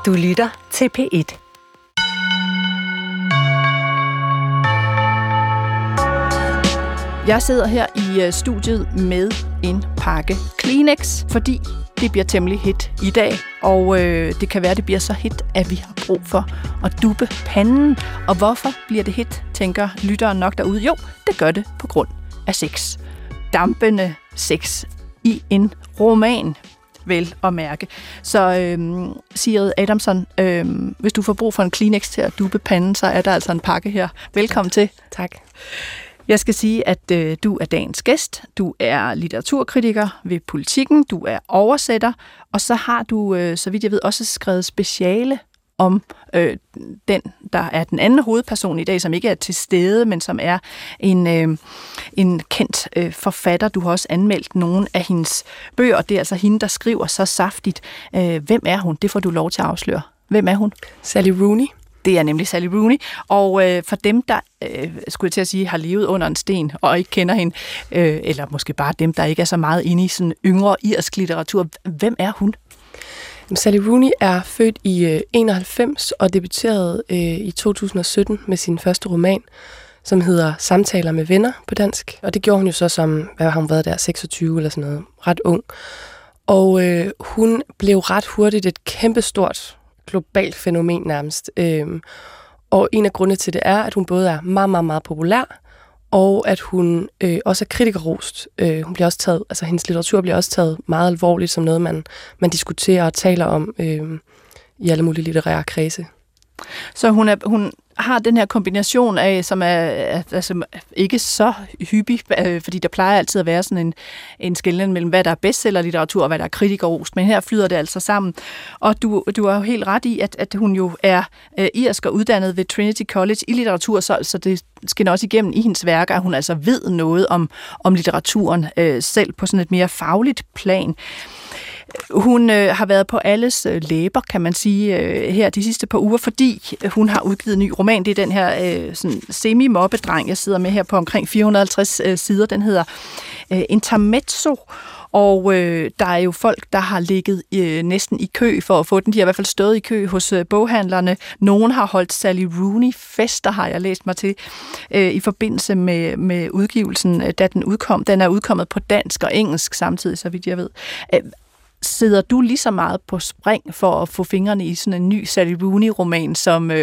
Du lytter til P1. Jeg sidder her i studiet med en pakke Kleenex, fordi det bliver temmelig hit i dag, og det kan være, det bliver så hit, at vi har brug for at duppe panden. Og hvorfor bliver det hit, tænker lytteren nok derude? Jo, det gør det på grund af sex. Dampende sex i en roman, vel at mærke. Så Sigrid Adamson, hvis du får brug for en Kleenex til at duppe panden, så er der altså en pakke her. Velkommen til. Tak. Jeg skal sige, at du er dagens gæst, du er litteraturkritiker ved Politiken, du er oversætter, og så har du, så vidt jeg ved, også skrevet speciale om den, der er den anden hovedperson i dag, som ikke er til stede, men som er en kendt forfatter. Du har også anmeldt nogle af hendes bøger, og det er altså hende, der skriver så saftigt. Hvem er hun? Det får du lov til at afsløre. Hvem er hun? Sally Rooney. Det er nemlig Sally Rooney, og for dem, der, skulle jeg til at sige, har levet under en sten og ikke kender hende, eller måske bare dem, der ikke er så meget inde i sådan yngre irsk litteratur, hvem er hun? Sally Rooney er født i 91 og debuterede i 2017 med sin første roman, som hedder Samtaler med venner på dansk. Og det gjorde hun jo så som, hvad har hun været der, 26 eller sådan noget, ret ung. Og hun blev ret hurtigt et kæmpestort globalt fænomen nærmest. Og en af grundene til det er, at hun både er meget, meget, meget populær, og at hun også er kritikerrost. Hun bliver også taget, altså hendes litteratur bliver også taget meget alvorligt som noget, man diskuterer og taler om i alle mulige litterære kredse. Så hun har den her kombination af, som er altså ikke så hyppig, fordi der plejer altid at være sådan en skelnen mellem, hvad der er bestsellerlitteratur og hvad der er kritikerrost, men her flyder det altså sammen. Og du har jo helt ret i, at hun jo er irsk og uddannet ved Trinity College i litteratur, så det skinner også igennem i hendes værker, at hun altså ved noget om litteraturen selv på sådan et mere fagligt plan. Hun har været på alles læber, kan man sige, her de sidste par uger, fordi hun har udgivet en ny roman. Det er den her sådan semi-mobbedreng, jeg sidder med her på omkring 450 sider. Den hedder Intermezzo, og der er jo folk, der har ligget næsten i kø for at få den. De har i hvert fald stået i kø hos boghandlerne. Nogen har holdt Sally Rooney-fester, har jeg læst mig til, i forbindelse med udgivelsen, da den udkom. Den er udkommet på dansk og engelsk samtidig, så vidt jeg ved. Sidder du lige så meget på spring for at få fingrene i sådan en ny Sally Rooney-roman,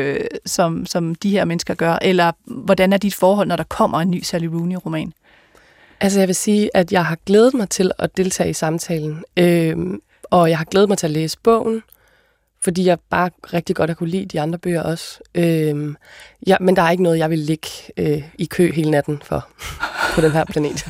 som de her mennesker gør? Eller hvordan er dit forhold, når der kommer en ny Sally Rooney-roman? Altså jeg vil sige, at jeg har glædet mig til at deltage i samtalen, og jeg har glædet mig til at læse bogen, fordi jeg bare rigtig godt har kunne lide de andre bøger også. Men der er ikke noget, jeg vil ligge i kø hele natten for på den her planet.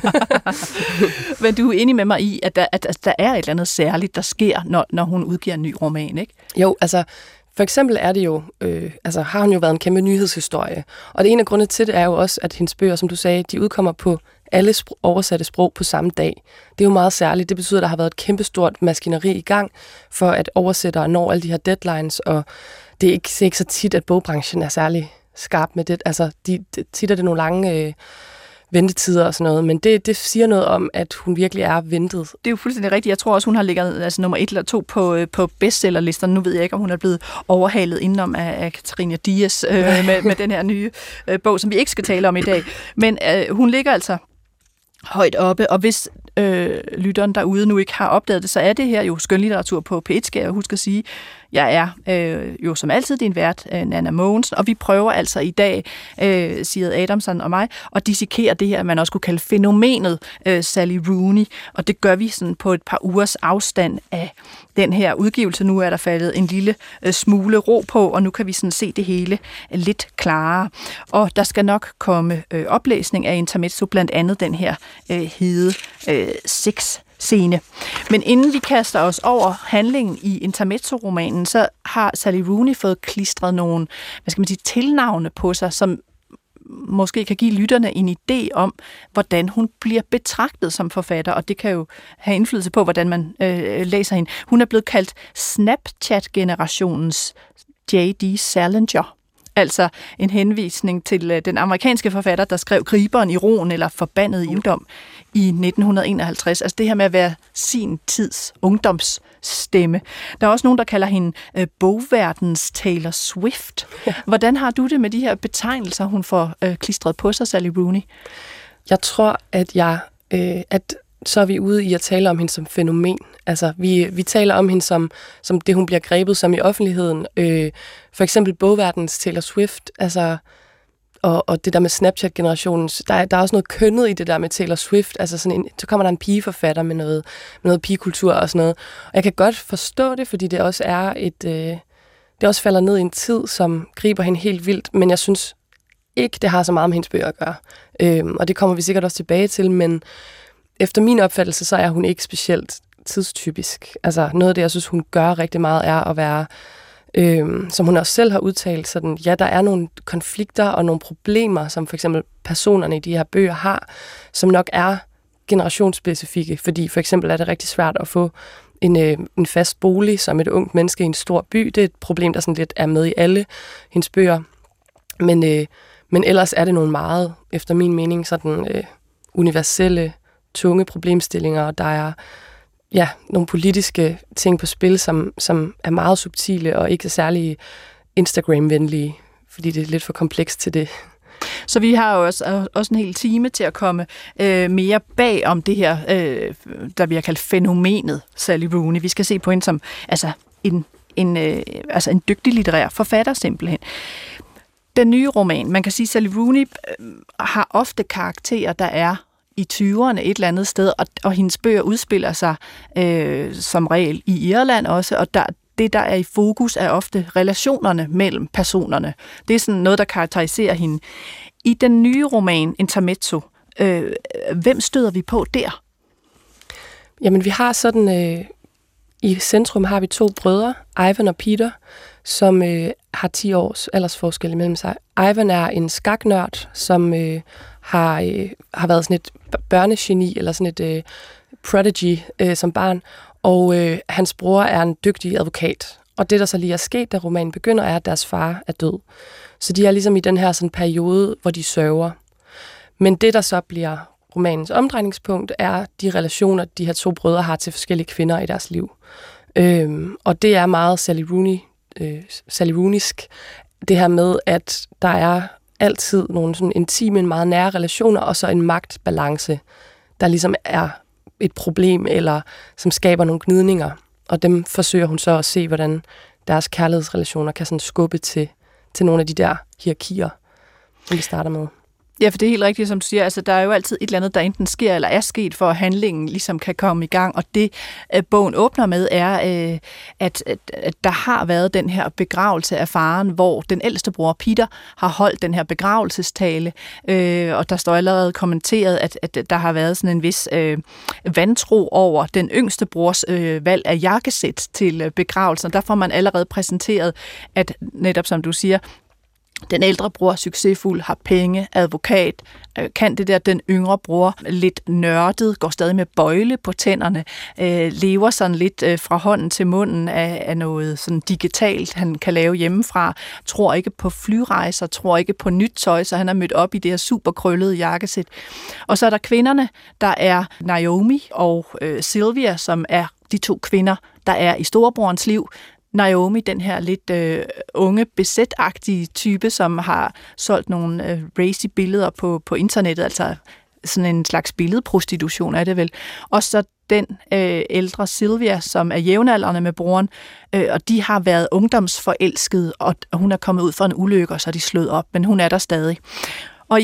Men du er enig med mig i, at der er et eller andet særligt, der sker, når hun udgiver en ny roman, ikke? Jo, altså for eksempel er det jo, har hun jo været en kæmpe nyhedshistorie. Og det ene af grundene til det er jo også, at hendes bøger, som du sagde, de udkommer på alle oversatte sprog på samme dag. Det er jo meget særligt. Det betyder, at der har været et kæmpestort maskineri i gang for at oversættere når alle de her deadlines, og det er ikke så tit, at bogbranchen er særlig skarp med det. Altså, tit er det nogle lange ventetider og sådan noget, men det siger noget om, at hun virkelig er ventet. Det er jo fuldstændig rigtigt. Jeg tror også, hun har ligget nummer 1 eller 2 på bestsellerlisterne. Nu ved jeg ikke, om hun er blevet overhalet indenom af Katarina Dias med den her nye bog, som vi ikke skal tale om i dag. Men hun ligger altså højt oppe, og hvis lytteren derude nu ikke har opdaget det, så er det her jo skønlitteratur på P1, skal jeg huske at sige. Jeg er jo som altid din vært, Nanna Mogensen, og vi prøver altså i dag, Sigrid Adamson og mig, at dissekere det her, man også kunne kalde fænomenet Sally Rooney, og det gør vi sådan på et par ugers afstand af den her udgivelse. Nu er der faldet en lille smule ro på, og nu kan vi sådan se det hele lidt klarere. Og der skal nok komme oplæsning af Intermezzo, blandt andet den her hede sexscene. Men inden vi kaster os over handlingen i Intermezzo-romanen, så har Sally Rooney fået klistret nogle, tilnavne på sig, som måske kan give lytterne en idé om, hvordan hun bliver betragtet som forfatter, og det kan jo have indflydelse på, hvordan man læser hende. Hun er blevet kaldt Snapchat-generationens J.D. Salinger. Altså en henvisning til den amerikanske forfatter, der skrev Griberen i roen eller Forbandet i ungdom i 1951. Altså det her med at være sin tids ungdomsstemme. Der er også nogen, der kalder hende bogverdens Taylor Swift. Ja. Hvordan har du det med de her betegnelser, hun får klistret på sig, Sally Rooney? Jeg tror, at så er vi ude i at tale om hende som fænomen. Altså, vi taler om hende som det, hun bliver grebet som i offentligheden. For eksempel bogverdens Taylor Swift, altså, og det der med Snapchat-generationen. Der er også noget kønnet i det der med Taylor Swift. Altså så kommer der en pigeforfatter med noget pigekultur og sådan noget. Og jeg kan godt forstå det, fordi det også er det også falder ned i en tid, som griber hende helt vildt. Men jeg synes ikke, det har så meget med hendes bøger at gøre. Og det kommer vi sikkert også tilbage til, men efter min opfattelse, så er hun ikke specielt tidstypisk. Altså noget af det, jeg synes, hun gør rigtig meget, er at være, som hun også selv har udtalt, sådan, ja, der er nogle konflikter og nogle problemer, som for eksempel personerne i de her bøger har, som nok er generationsspecifikke, fordi for eksempel er det rigtig svært at få en fast bolig som et ungt menneske i en stor by. Det er et problem, der sådan lidt er med i alle hendes bøger. Men ellers er det nogle meget, efter min mening, sådan universelle, tunge problemstillinger, og der er nogle politiske ting på spil, som er meget subtile og ikke særlig Instagram-venlige, fordi det er lidt for komplekst til det. Så vi har jo også en hel time til at komme mere bag om det her, der bliver kaldt fænomenet Sally Rooney. Vi skal se på hende som en dygtig litterær forfatter simpelthen. Den nye roman, man kan sige, Sally Rooney har ofte karakterer, der er i 20'erne et eller andet sted, og hendes bøger udspiller sig som regel i Irland også, og det, der er i fokus, er ofte relationerne mellem personerne. Det er sådan noget, der karakteriserer hende. I den nye roman, Intermezzo, hvem støder vi på der? Jamen, vi har sådan... I centrum har vi 2 brødre, Ivan og Peter, som har 10 års aldersforskel imellem sig. Ivan er en skaknørd, som har været sådan et børnegeni, eller sådan et prodigy som barn, og hans bror er en dygtig advokat. Og det, der så lige er sket, da romanen begynder, er, at deres far er død. Så de er ligesom i den her sådan periode, hvor de sørger. Men det, der så bliver romanens omdrejningspunkt, er de relationer, de her 2 brødre har til forskellige kvinder i deres liv. Og det er meget Sally Rooneysk, det her med, at der er altid nogle sådan intime, meget nære relationer, og så en magtbalance, der ligesom er et problem, eller som skaber nogle gnidninger. Og dem forsøger hun så at se, hvordan deres kærlighedsrelationer kan sådan skubbe til nogle af de der hierarkier, som vi starter med. Ja, for det er helt rigtigt, som du siger. Altså, der er jo altid et eller andet, der enten sker eller er sket, for at handlingen ligesom kan komme i gang. Og det, bogen åbner med, er, at der har været den her begravelse af faren, hvor den ældste bror, Peter, har holdt den her begravelsestale. Og der står allerede kommenteret, at der har været sådan en vis vantro over den yngste brors valg af jakkesæt til begravelsen. Og der får man allerede præsenteret, at netop som du siger, den ældre bror er succesfuld, har penge, advokat, kan det der, den yngre bror lidt nørdet, går stadig med bøjle på tænderne, lever sådan lidt fra hånden til munden af noget sådan digitalt, han kan lave hjemmefra, tror ikke på flyrejser, tror ikke på nyt tøj, så han er mødt op i det her super krøllede jakkesæt. Og så er der kvinderne, der er Naomi og Sylvia, som er de 2 kvinder, der er i storebrorens liv. Naomi, den her lidt unge, besætagtige type, som har solgt nogle racy billeder på internettet, altså sådan en slags billedprostitution er det vel. Og så den ældre Sylvia, som er jævnaldrende med broren, og de har været ungdomsforelskede, og hun er kommet ud for en ulykke, og så er de slået op, men hun er der stadig. Og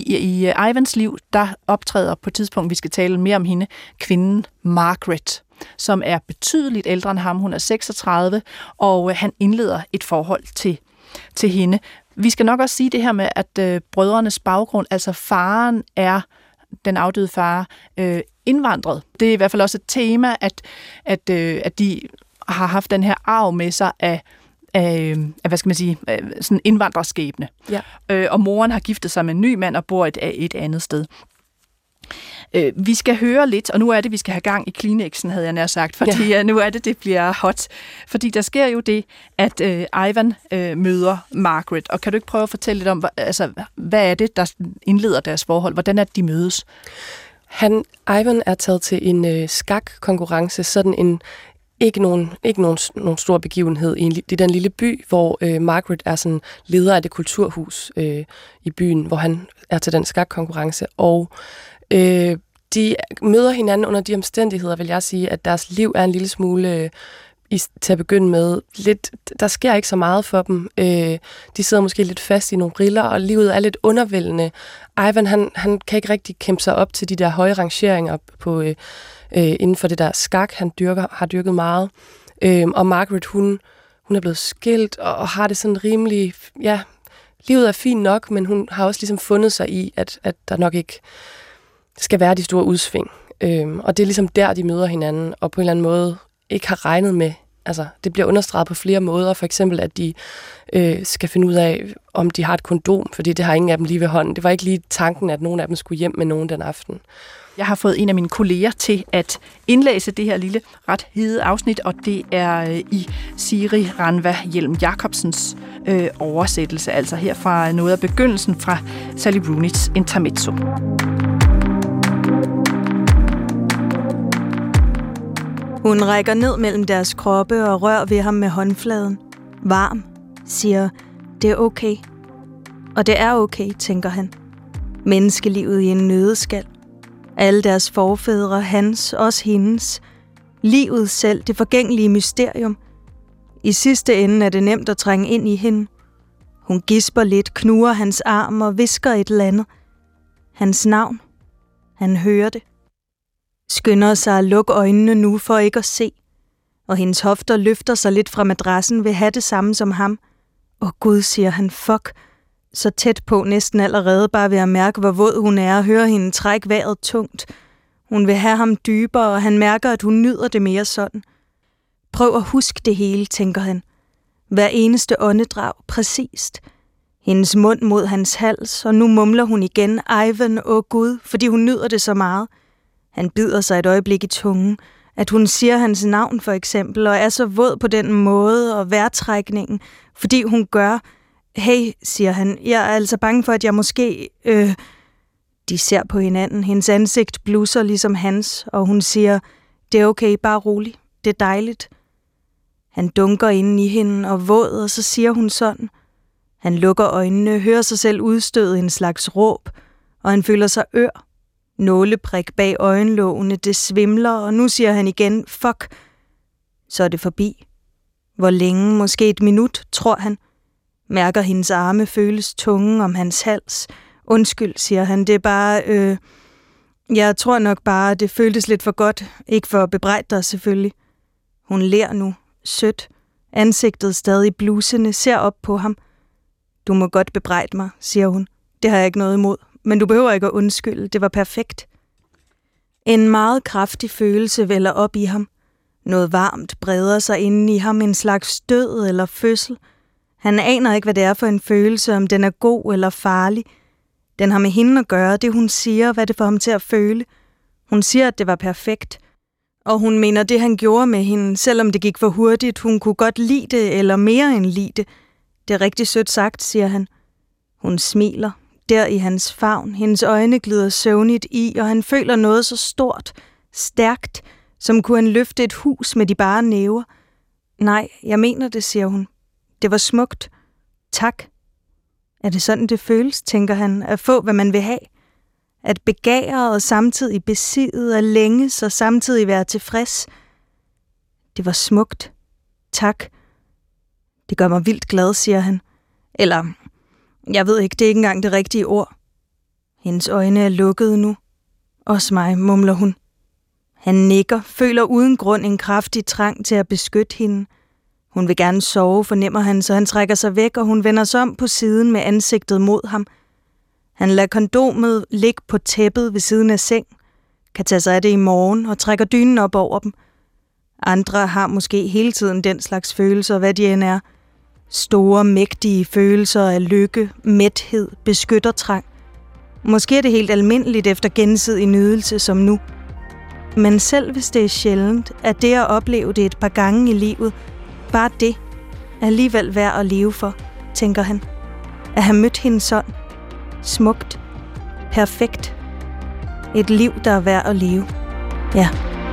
i Ivans liv, der optræder på et tidspunkt, vi skal tale mere om hende, kvinden Margaret, som er betydeligt ældre end ham. Hun er 36, og han indleder et forhold til hende. Vi skal nok også sige det her med, at brødrenes baggrund, altså faren er, den afdøde far, indvandret. Det er i hvert fald også et tema, at de har haft den her arv med sig af hvad skal man sige, sådan indvandrerskæbne. Ja. Og moren har giftet sig med en ny mand og bor et andet sted. Vi skal høre lidt, og nu er det, vi skal have gang i Kleenexen, havde jeg nær sagt, fordi nu er det bliver hot. Fordi der sker jo det, at Ivan møder Margaret, og kan du ikke prøve at fortælle lidt om, hvad er det, der indleder deres forhold? Hvordan er det, de mødes? Ivan er taget til en skakkonkurrence, sådan en ikke nogen stor begivenhed i den lille by, hvor Margaret er sådan leder af det kulturhus i byen, hvor han er til den skakkonkurrence, og de møder hinanden under de omstændigheder, vil jeg sige, at deres liv er en lille smule til at begynde med lidt. Der sker ikke så meget for dem. De sidder måske lidt fast i nogle riller, og livet er lidt undervældende. Ivan, han kan ikke rigtig kæmpe sig op til de der høje rangeringer på inden for det der skak, han har dyrket meget. Og Margaret, hun er blevet skilt og har det sådan rimelig, livet er fint nok, men hun har også ligesom fundet sig i, at der nok ikke skal være de store udsving. Og det er ligesom der, de møder hinanden, og på en eller anden måde ikke har regnet med. Altså, det bliver understreget på flere måder. For eksempel, at de skal finde ud af, om de har et kondom, fordi det har ingen af dem lige ved hånden. Det var ikke lige tanken, at nogen af dem skulle hjem med nogen den aften. Jeg har fået en af mine kolleger til at indlæse det her lille ret hede afsnit, og det er i Siri Ranva Hjelm Jacobsens oversættelse, altså her fra noget af begyndelsen fra Sally Rooney's Intermezzo. Hun rækker ned mellem deres kroppe og rører ved ham med håndfladen. Varm, siger, det er okay. Og det er okay, tænker han. Menneskelivet i en nøddeskal. Alle deres forfædre, hans, også hendes. Livet selv, det forgængelige mysterium. I sidste ende er det nemt at trænge ind i hende. Hun gisper lidt, knurrer hans arm og hvisker et eller andet. Hans navn. Han hører det. Skynder sig at lukke øjnene nu for ikke at se. Og hendes hofter løfter sig lidt fra madrassen, vil have det samme som ham. Gud, siger han, fuck. Så tæt på næsten allerede, bare ved at mærke, hvor våd hun er og høre hende trække vejret tungt. Hun vil have ham dybere, og han mærker, at hun nyder det mere sådan. Prøv at huske det hele, tænker han. Hver eneste åndedrag, præcist. Hendes mund mod hans hals, og nu mumler hun igen, Ivan, Gud, fordi hun nyder det så meget. Han bider sig et øjeblik i tungen, at hun siger hans navn for eksempel, og er så våd på den måde og vejrtrækningen, fordi hun gør. Hey, siger han, jeg er altså bange for, at jeg måske... De ser på hinanden, hendes ansigt blusser ligesom hans, og hun siger, det er okay, bare rolig, det er dejligt. Han dunker inden i hende og våd, og så siger hun sådan. Han lukker øjnene, hører sig selv udstøde en slags råb, og han føler sig ør. Nåleprik bag øjenlågene, det svimler, og nu siger han igen, fuck. Så er det forbi. Hvor længe, måske et minut, tror han. Mærker hendes arme, føles tunge om hans hals. Undskyld, siger han, det er bare, jeg tror nok bare, det føltes lidt for godt. Ikke for at bebrejde dig, selvfølgelig. Hun ler nu, sødt. Ansigtet stadig blusende, ser op på ham. Du må godt bebrejde mig, siger hun. Det har jeg ikke noget imod. Men du behøver ikke at undskylde, det var perfekt. En meget kraftig følelse vælder op i ham. Noget varmt breder sig inden i ham, en slags død eller fødsel. Han aner ikke, hvad det er for en følelse, om den er god eller farlig. Den har med hende at gøre, det hun siger, hvad det får ham til at føle. Hun siger, at det var perfekt. Og hun mener det, han gjorde med hende, selvom det gik for hurtigt. Hun kunne godt lide det, eller mere end lide det. Det er rigtig sødt sagt, siger han. Hun smiler. Der i hans favn, hendes øjne glider søvnigt i, og han føler noget så stort, stærkt, som kunne han løfte et hus med de bare næver. Nej, jeg mener det, siger hun. Det var smukt. Tak. Er det sådan, det føles, tænker han, at få, hvad man vil have? At begære og samtidig besidde, at længes og samtidig være tilfreds. Det var smukt. Tak. Det gør mig vildt glad, siger han. Eller... Jeg ved ikke, det er ikke engang det rigtige ord. Hendes øjne er lukkede nu. Også mig, mumler hun. Han nikker, føler uden grund en kraftig trang til at beskytte hende. Hun vil gerne sove, fornemmer han, så han trækker sig væk, og hun vender sig om på siden med ansigtet mod ham. Han lader kondomet ligge på tæppet ved siden af seng, kan tage sig af det i morgen og trækker dynen op over dem. Andre har måske hele tiden den slags følelser, hvad de end er. Store, mægtige følelser af lykke, mæthed, beskyttertrang. Måske er det helt almindeligt efter gensidig nydelse som nu. Men selv hvis det er sjældent, at det at opleve det et par gange i livet, bare det, er alligevel værd at leve for, tænker han. At have mødt hende sådan. Smukt. Perfekt. Et liv, der er værd at leve. Ja.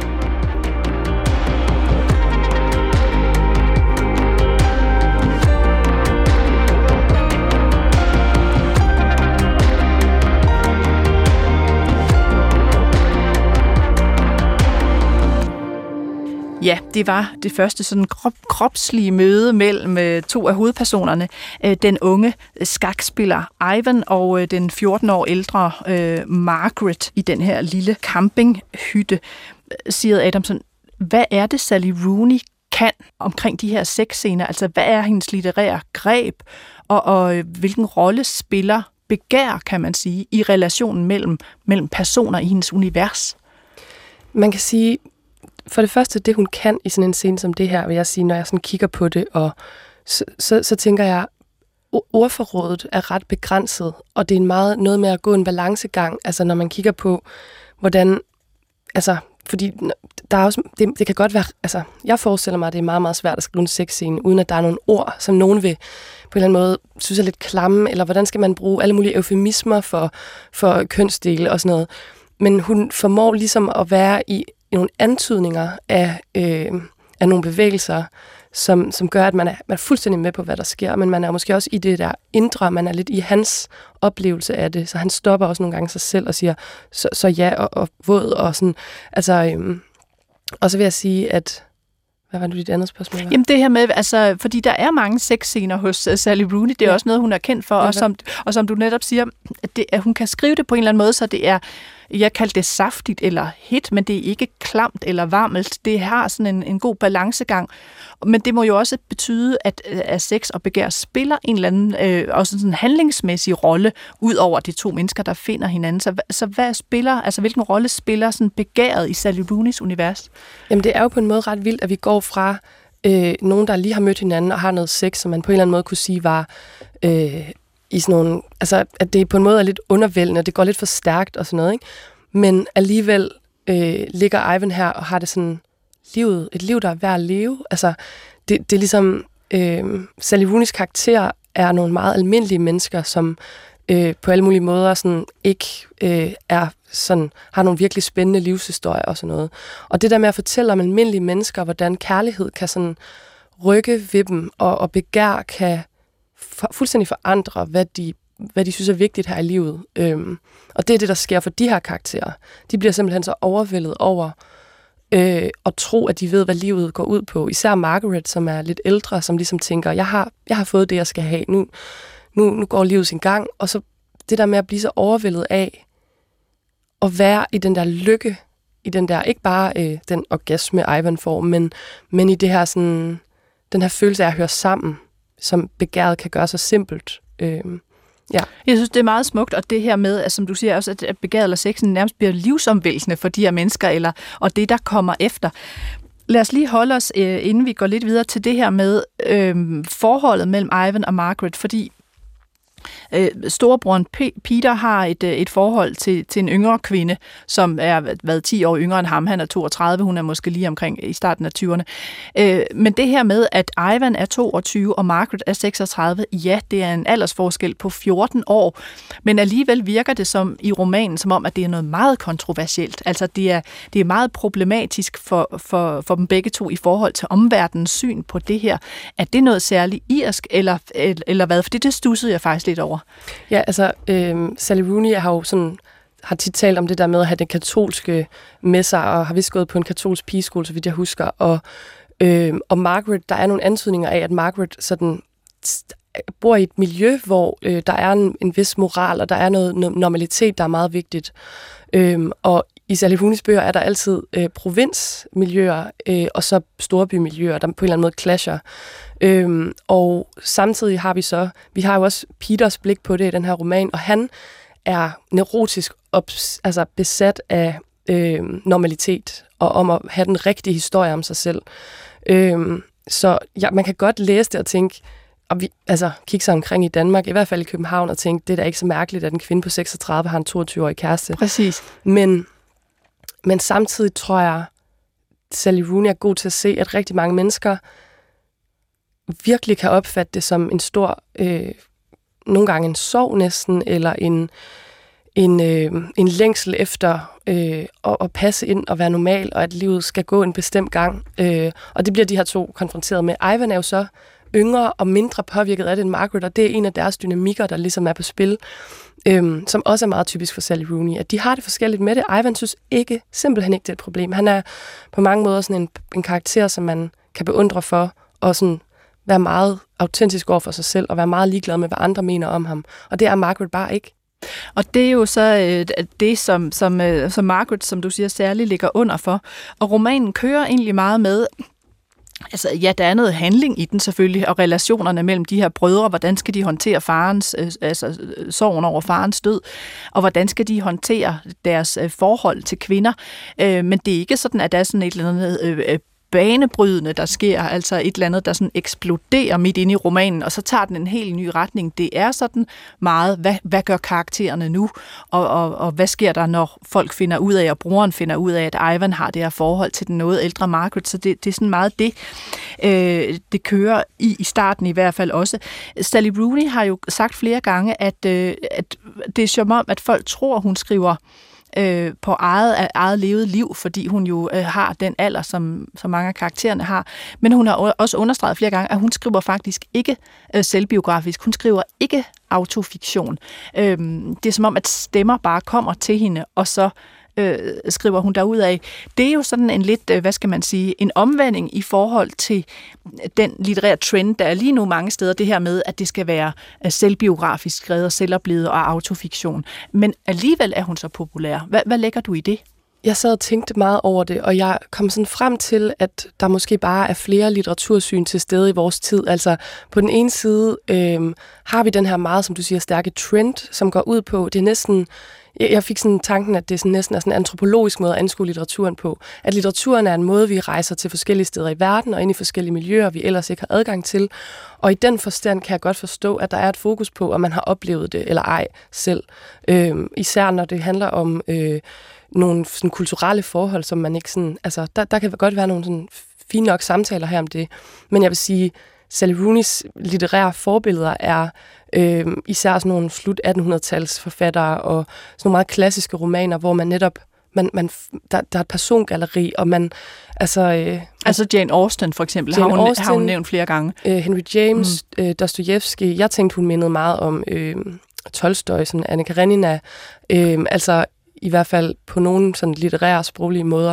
Ja, det var det første sådan kropslige møde mellem to af hovedpersonerne. Den unge skakspiller Ivan og den 14 år ældre Margaret i den her lille campinghytte. Siger Adamson, hvad er det Sally Rooney kan omkring de her sexscener? Altså, hvad er hendes litterære greb, og hvilken rolle spiller begær, kan man sige, i relationen mellem personer i hendes univers? Man kan sige, for det første, det hun kan i sådan en scene som det her, vil jeg sige, når jeg sådan kigger på det, og så tænker jeg, ordforrådet er ret begrænset, og det er noget med at gå en balancegang, altså når man kigger på, hvordan, altså, fordi der er også, det kan godt være, altså, jeg forestiller mig, at det er meget, meget svært at skrive en sexscene, uden at der er nogle ord, som nogen vil på en eller anden måde synes er lidt klamme, eller hvordan skal man bruge alle mulige eufemismer for kønsdele og sådan noget. Men hun formår ligesom at være i nogle antydninger af nogle bevægelser, som gør, at man er fuldstændig med på, hvad der sker, men man er måske også i det der indre, man er lidt i hans oplevelse af det, så han stopper også nogle gange sig selv og siger, så ja, og våd, og sådan, altså, og så vil jeg sige, at, hvad var det dit andet spørgsmål? Jamen det her med, altså, fordi der er mange sexscener hos Sally Rooney, det er også noget, hun er kendt for, og som du netop siger, at hun kan skrive det på en eller anden måde, så det er, jeg kalder det saftigt eller hit, men det er ikke klamt eller varmt. Det har sådan en god balancegang. Men det må jo også betyde, at sex og begær spiller en eller anden også sådan en handlingsmæssig rolle, ud over de to mennesker, der finder hinanden. Så hvad spiller, altså hvilken rolle spiller sådan begæret i Sally Rooneys univers? Jamen det er jo på en måde ret vildt, at vi går fra nogen, der lige har mødt hinanden og har noget sex, som man på en eller anden måde kunne sige var i sådan nogle, altså at det på en måde er lidt undervældende, det går lidt for stærkt og sådan noget, ikke? Men alligevel ligger Ivan her og har det sådan et liv, der er værd at leve. Altså det er ligesom Sally Rooneys karakter er nogle meget almindelige mennesker, som på alle mulige måder sådan ikke er sådan, har nogle virkelig spændende livshistorier og sådan noget. Og det der med at fortælle om almindelige mennesker, hvordan kærlighed kan sådan rykke ved dem, og begær kan fuldstændig forandre, hvad de synes er vigtigt her i livet. Og det er det, der sker for de her karakterer. De bliver simpelthen så overvældet over at tro, at de ved, hvad livet går ud på. Især Margaret, som er lidt ældre, som ligesom tænker, jeg har fået det, jeg skal have. Nu går livet sin gang. Og så det der med at blive så overvældet af at være i den der lykke, i den der, ikke bare den orgasme, Ivan får, men i det her sådan, den her følelse af at høre sammen, som begæret kan gøre så simpelt. Ja. Jeg synes, det er meget smukt, og det her med, at, som du siger også, at begæret eller sexen nærmest bliver livsomvæltende for de her mennesker, og det, der kommer efter. Lad os lige holde os, inden vi går lidt videre til det her med forholdet mellem Ivan og Margaret, fordi storebroren Peter har et forhold til en yngre kvinde, som er været 10 år yngre end ham. Han er 32, hun er måske lige omkring i starten af 20'erne. Men det her med, at Ivan er 22 og Margaret er 36, ja, det er en aldersforskel på 14 år, men alligevel virker det som i romanen, som om, at det er noget meget kontroversielt. Altså, det er meget problematisk for dem begge to i forhold til omverdenens syn på det her. Er det noget særligt irsk, eller hvad? For det stussede jeg faktisk lidt over. Ja, altså, Sally Rooney har tit talt om det der med at have den katolske med sig, og har vist gået på en katolsk pigeskole, så vidt jeg husker. Og Margaret, der er nogle antydninger af, at Margaret sådan bor i et miljø, hvor der er en vis moral, og der er noget normalitet, der er meget vigtigt. Og i Sally Rooneys bøger er der altid provinsmiljøer, og så storbymiljøer, der på en eller anden måde clasher. Og samtidig har vi har jo også Peters blik på det i den her roman, og han er neurotisk besat af normalitet, og om at have den rigtige historie om sig selv. Så ja, man kan godt læse det og tænke, og vi kigge sig omkring i Danmark, i hvert fald i København, og tænke, det er da ikke så mærkeligt, at en kvinde på 36 har en 22-årig kæreste. Præcis. Men samtidig tror jeg, Sally Rooney er god til at se, at rigtig mange mennesker virkelig kan opfatte det som en stor, nogle gange en sorg næsten, eller en længsel efter at passe ind og være normal, og at livet skal gå en bestemt gang. Og det bliver de her to konfronteret med. Ivan er jo så yngre og mindre påvirket af det end Margaret, og det er en af deres dynamikker, der ligesom er på spil, som også er meget typisk for Sally Rooney, at de har det forskelligt med det. Ivan synes simpelthen ikke, det er et problem. Han er på mange måder sådan en karakter, som man kan beundre for, og sådan være meget autentisk over for sig selv, og være meget ligeglad med, hvad andre mener om ham. Og det er Margaret bare ikke. Og det er jo så det, som Margaret, som du siger, særligt ligger under for. Og romanen kører egentlig meget med, altså ja, der er noget handling i den selvfølgelig, og relationerne mellem de her brødre, hvordan skal de håndtere farens, sorgen over farens død, og hvordan skal de håndtere deres forhold til kvinder. Men det er ikke sådan, at der er sådan et eller andet banebrydende, der sker, altså et eller andet, der sådan eksploderer midt inde i romanen, og så tager den en helt ny retning. Det er sådan meget, hvad gør karaktererne nu, og hvad sker der, når folk finder ud af, og broren finder ud af, at Ivan har det her forhold til den noget ældre Margaret, så det er sådan meget det kører i starten i hvert fald også. Sally Rooney har jo sagt flere gange, at det er som om, at folk tror, hun skriver på eget levet liv, fordi hun jo har den alder, som mange af karaktererne har. Men hun har også understreget flere gange, at hun skriver faktisk ikke selvbiografisk. Hun skriver ikke autofiktion. Det er som om, at stemmer bare kommer til hende, og så skriver hun derudaf. Det er jo sådan en lidt, hvad skal man sige, en omvending i forhold til den litterære trend, der er lige nu mange steder, det her med, at det skal være selvbiografisk skrevet og selvoplevet og autofiktion. Men alligevel er hun så populær. Hvad lægger du i det? Jeg sad og tænkte meget over det, og jeg kom sådan frem til, at der måske bare er flere litteratursyn til stede i vores tid. Altså på den ene side har vi den her meget, som du siger, stærke trend, som går ud på, det er næsten, jeg fik sådan tanken, at det sådan næsten er sådan en antropologisk måde at anskue litteraturen på. At litteraturen er en måde, vi rejser til forskellige steder i verden og ind i forskellige miljøer, vi ellers ikke har adgang til. Og i den forstand kan jeg godt forstå, at der er et fokus på, om man har oplevet det eller ej selv. Især når det handler om nogle sådan kulturelle forhold, som man ikke sådan, altså der kan godt være nogle sådan fine nok samtaler her om det. Men jeg vil sige, Sally Rooneys litterære forbilleder er især sådan nogle slut 1800-tals forfattere og sådan nogle meget klassiske romaner, hvor man netop der er et persongalleri, og man altså Jane Austen for eksempel har hun nævnt flere gange. Henry James, Dostojevskij. Jeg tænkte, hun mindede meget om Tolstoj, sådan Anna Karenina. Altså i hvert fald på nogle sådan litterære, sproglige måder.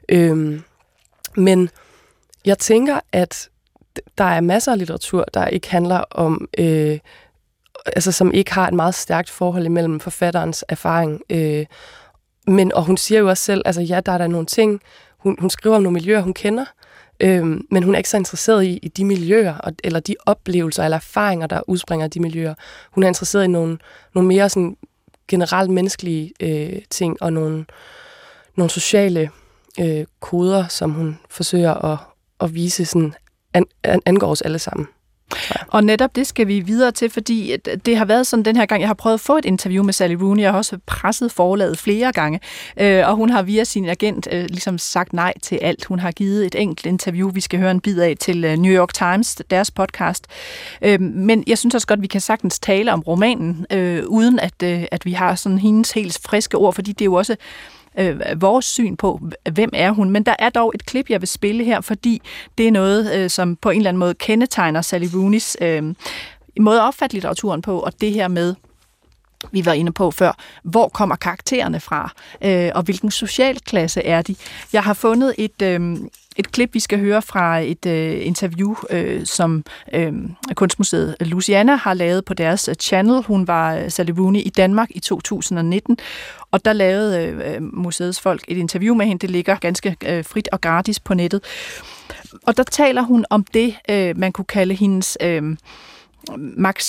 Men jeg tænker, at der er masser af litteratur, der ikke handler om, som ikke har et meget stærkt forhold imellem forfatterens erfaring. Og hun siger jo også selv, altså ja, der er der nogle ting, hun skriver om nogle miljøer, hun kender, men hun er ikke så interesseret i de miljøer, eller de oplevelser eller erfaringer, der udspringer af de miljøer. Hun er interesseret i nogle mere sådan generelt menneskelige ting, og nogle sociale koder, som hun forsøger at vise sådan angår os alle sammen. Og netop det skal vi videre til, fordi det har været sådan den her gang, jeg har prøvet at få et interview med Sally Rooney, jeg har også presset forlaget flere gange, og hun har via sin agent ligesom sagt nej til alt. Hun har givet et enkelt interview, vi skal høre en bid af til New York Times, deres podcast. Men jeg synes også godt, vi kan sagtens tale om romanen, uden at vi har sådan hendes helt friske ord, fordi det er jo også vores syn på, hvem er hun. Men der er dog et klip, jeg vil spille her, fordi det er noget, som på en eller anden måde kendetegner Sally Rooneys måde at opfatte litteraturen på, og det her med, vi var inde på før, hvor kommer karaktererne fra, og hvilken socialklasse er de. Jeg har fundet et klip, vi skal høre fra et interview, som Kunstmuseet Louisiana har lavet på deres channel. Hun var Sally Rooney i Danmark i 2019, og der lavede museets folk et interview med hende. Det ligger ganske frit og gratis på nettet. Og der taler hun om det, man kunne kalde hendes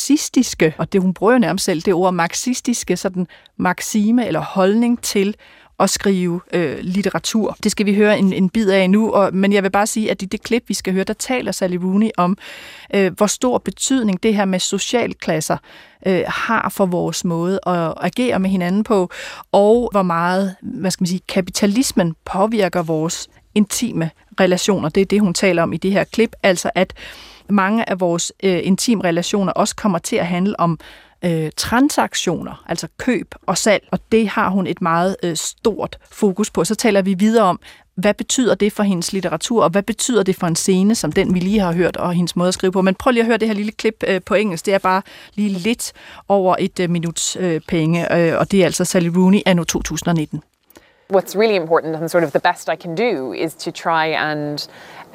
marxistiske, og det hun bruger nærmest selv, det ord marxistiske sådan maxime eller holdning til at skrive litteratur. Det skal vi høre en bid af nu, men jeg vil bare sige, at i det klip, vi skal høre, der taler Sally Rooney om, hvor stor betydning det her med socialklasser har for vores måde at agere med hinanden på, og hvor meget, kapitalismen påvirker vores intime relationer. Det er det, hun taler om i det her klip, altså at mange af vores intime relationer også kommer til at handle om transaktioner, altså køb og salg, og det har hun et meget stort fokus på. Så taler vi videre om, hvad betyder det for hendes litteratur, og hvad betyder det for en scene, som den vi lige har hørt, og hendes måde at skrive på. Men prøv lige at høre det her lille klip på engelsk. Det er bare lige lidt over et minuts penge, og det er altså Sally Rooney anno 2019. What's really important and sort of the best I can do is to try and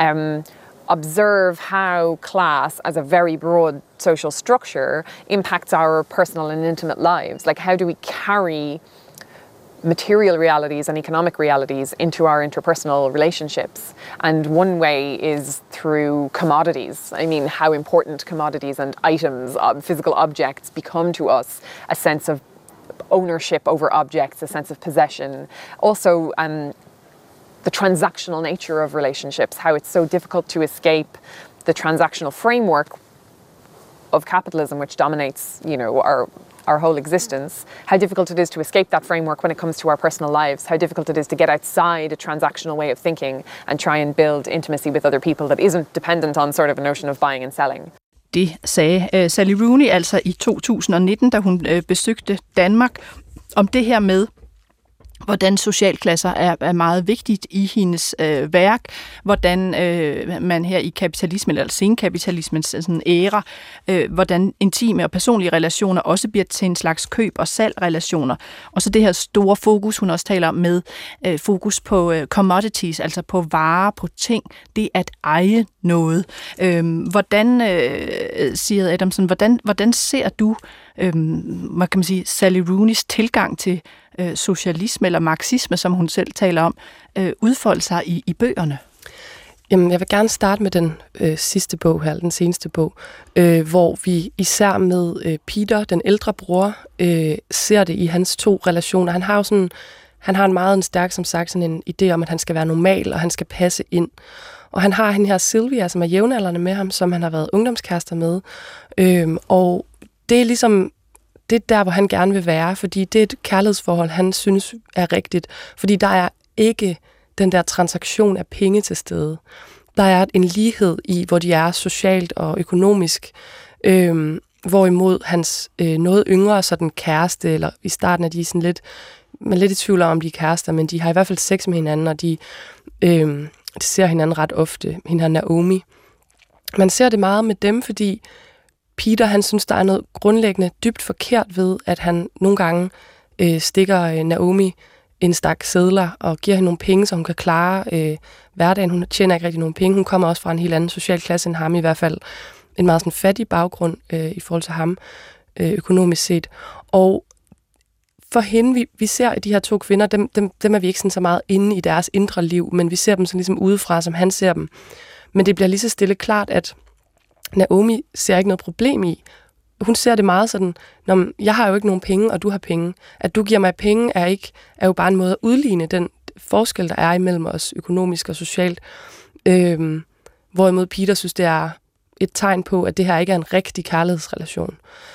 observe how class as a very broad social structure impacts our personal and intimate lives. Like, how do we carry material realities and economic realities into our interpersonal relationships? And one way is through commodities. I mean, how important commodities and items, physical objects, become to us, a sense of ownership over objects, a sense of possession. Also, the transactional nature of relationships, how it's so difficult to escape the transactional framework of capitalism, which dominates, our whole existence, how difficult it is to escape that framework when it comes to our personal lives, how difficult it is to get outside a transactional way of thinking and try and build intimacy with other people that isn't dependent on sort of a notion of buying and selling. Det sagde Sally Rooney altså i 2019, da hun besøgte Danmark, om det her med, hvordan socialklasser er meget vigtigt i hendes værk, hvordan man her i kapitalismen, eller senkapitalismens sådan æra, hvordan intime og personlige relationer også bliver til en slags køb- og salgrelationer. Og så det her store fokus, hun også taler om med fokus på commodities, altså på varer, på ting, det at eje noget. Hvordan, siger Adamson, hvordan ser du, hvad kan man sige, Sally Rooneys tilgang til socialisme eller marxisme, som hun selv taler om, udfolde sig i bøgerne? Jamen, jeg vil gerne starte med den sidste bog her, den seneste bog, hvor vi især med Peter, den ældre bror, ser det i hans 2 relationer. Han har en stærk, som sagt, sådan en idé om, at han skal være normal, og han skal passe ind. Og han har hende her Sylvia, som er jævnaldrende med ham, som han har været ungdomskærester med. Og det er ligesom det er der, hvor han gerne vil være, fordi det er et kærlighedsforhold, han synes er rigtigt. Fordi der er ikke den der transaktion af penge til stede. Der er en lighed i, hvor de er socialt og økonomisk. Hvorimod hans noget yngre sådan kæreste, eller i starten er de sådan lidt, man er lidt i tvivl om de er kærester, men de har i hvert fald sex med hinanden, og de ser hinanden ret ofte. Hende her Naomi. Man ser det meget med dem, fordi Peter, han synes, der er noget grundlæggende dybt forkert ved, at han nogle gange stikker Naomi en stak sedler og giver hende nogle penge, så hun kan klare hverdagen. Hun tjener ikke rigtig nogen penge. Hun kommer også fra en helt anden social klasse end ham, i hvert fald en meget sådan fattig baggrund i forhold til ham, økonomisk set. Og for hende, vi ser de her 2 kvinder, dem er vi ikke sådan så meget inde i deres indre liv, men vi ser dem sådan ligesom udefra, som han ser dem. Men det bliver lige så stille klart, at Naomi ser ikke noget problem i. Hun ser det meget sådan, jeg har jo ikke nogen penge, og du har penge. At du giver mig penge er jo bare en måde at udligne den forskel, der er imellem os økonomisk og socialt. Hvorimod Peter synes, det er et tegn på, at det her ikke er en rigtig kærlighedsrelation.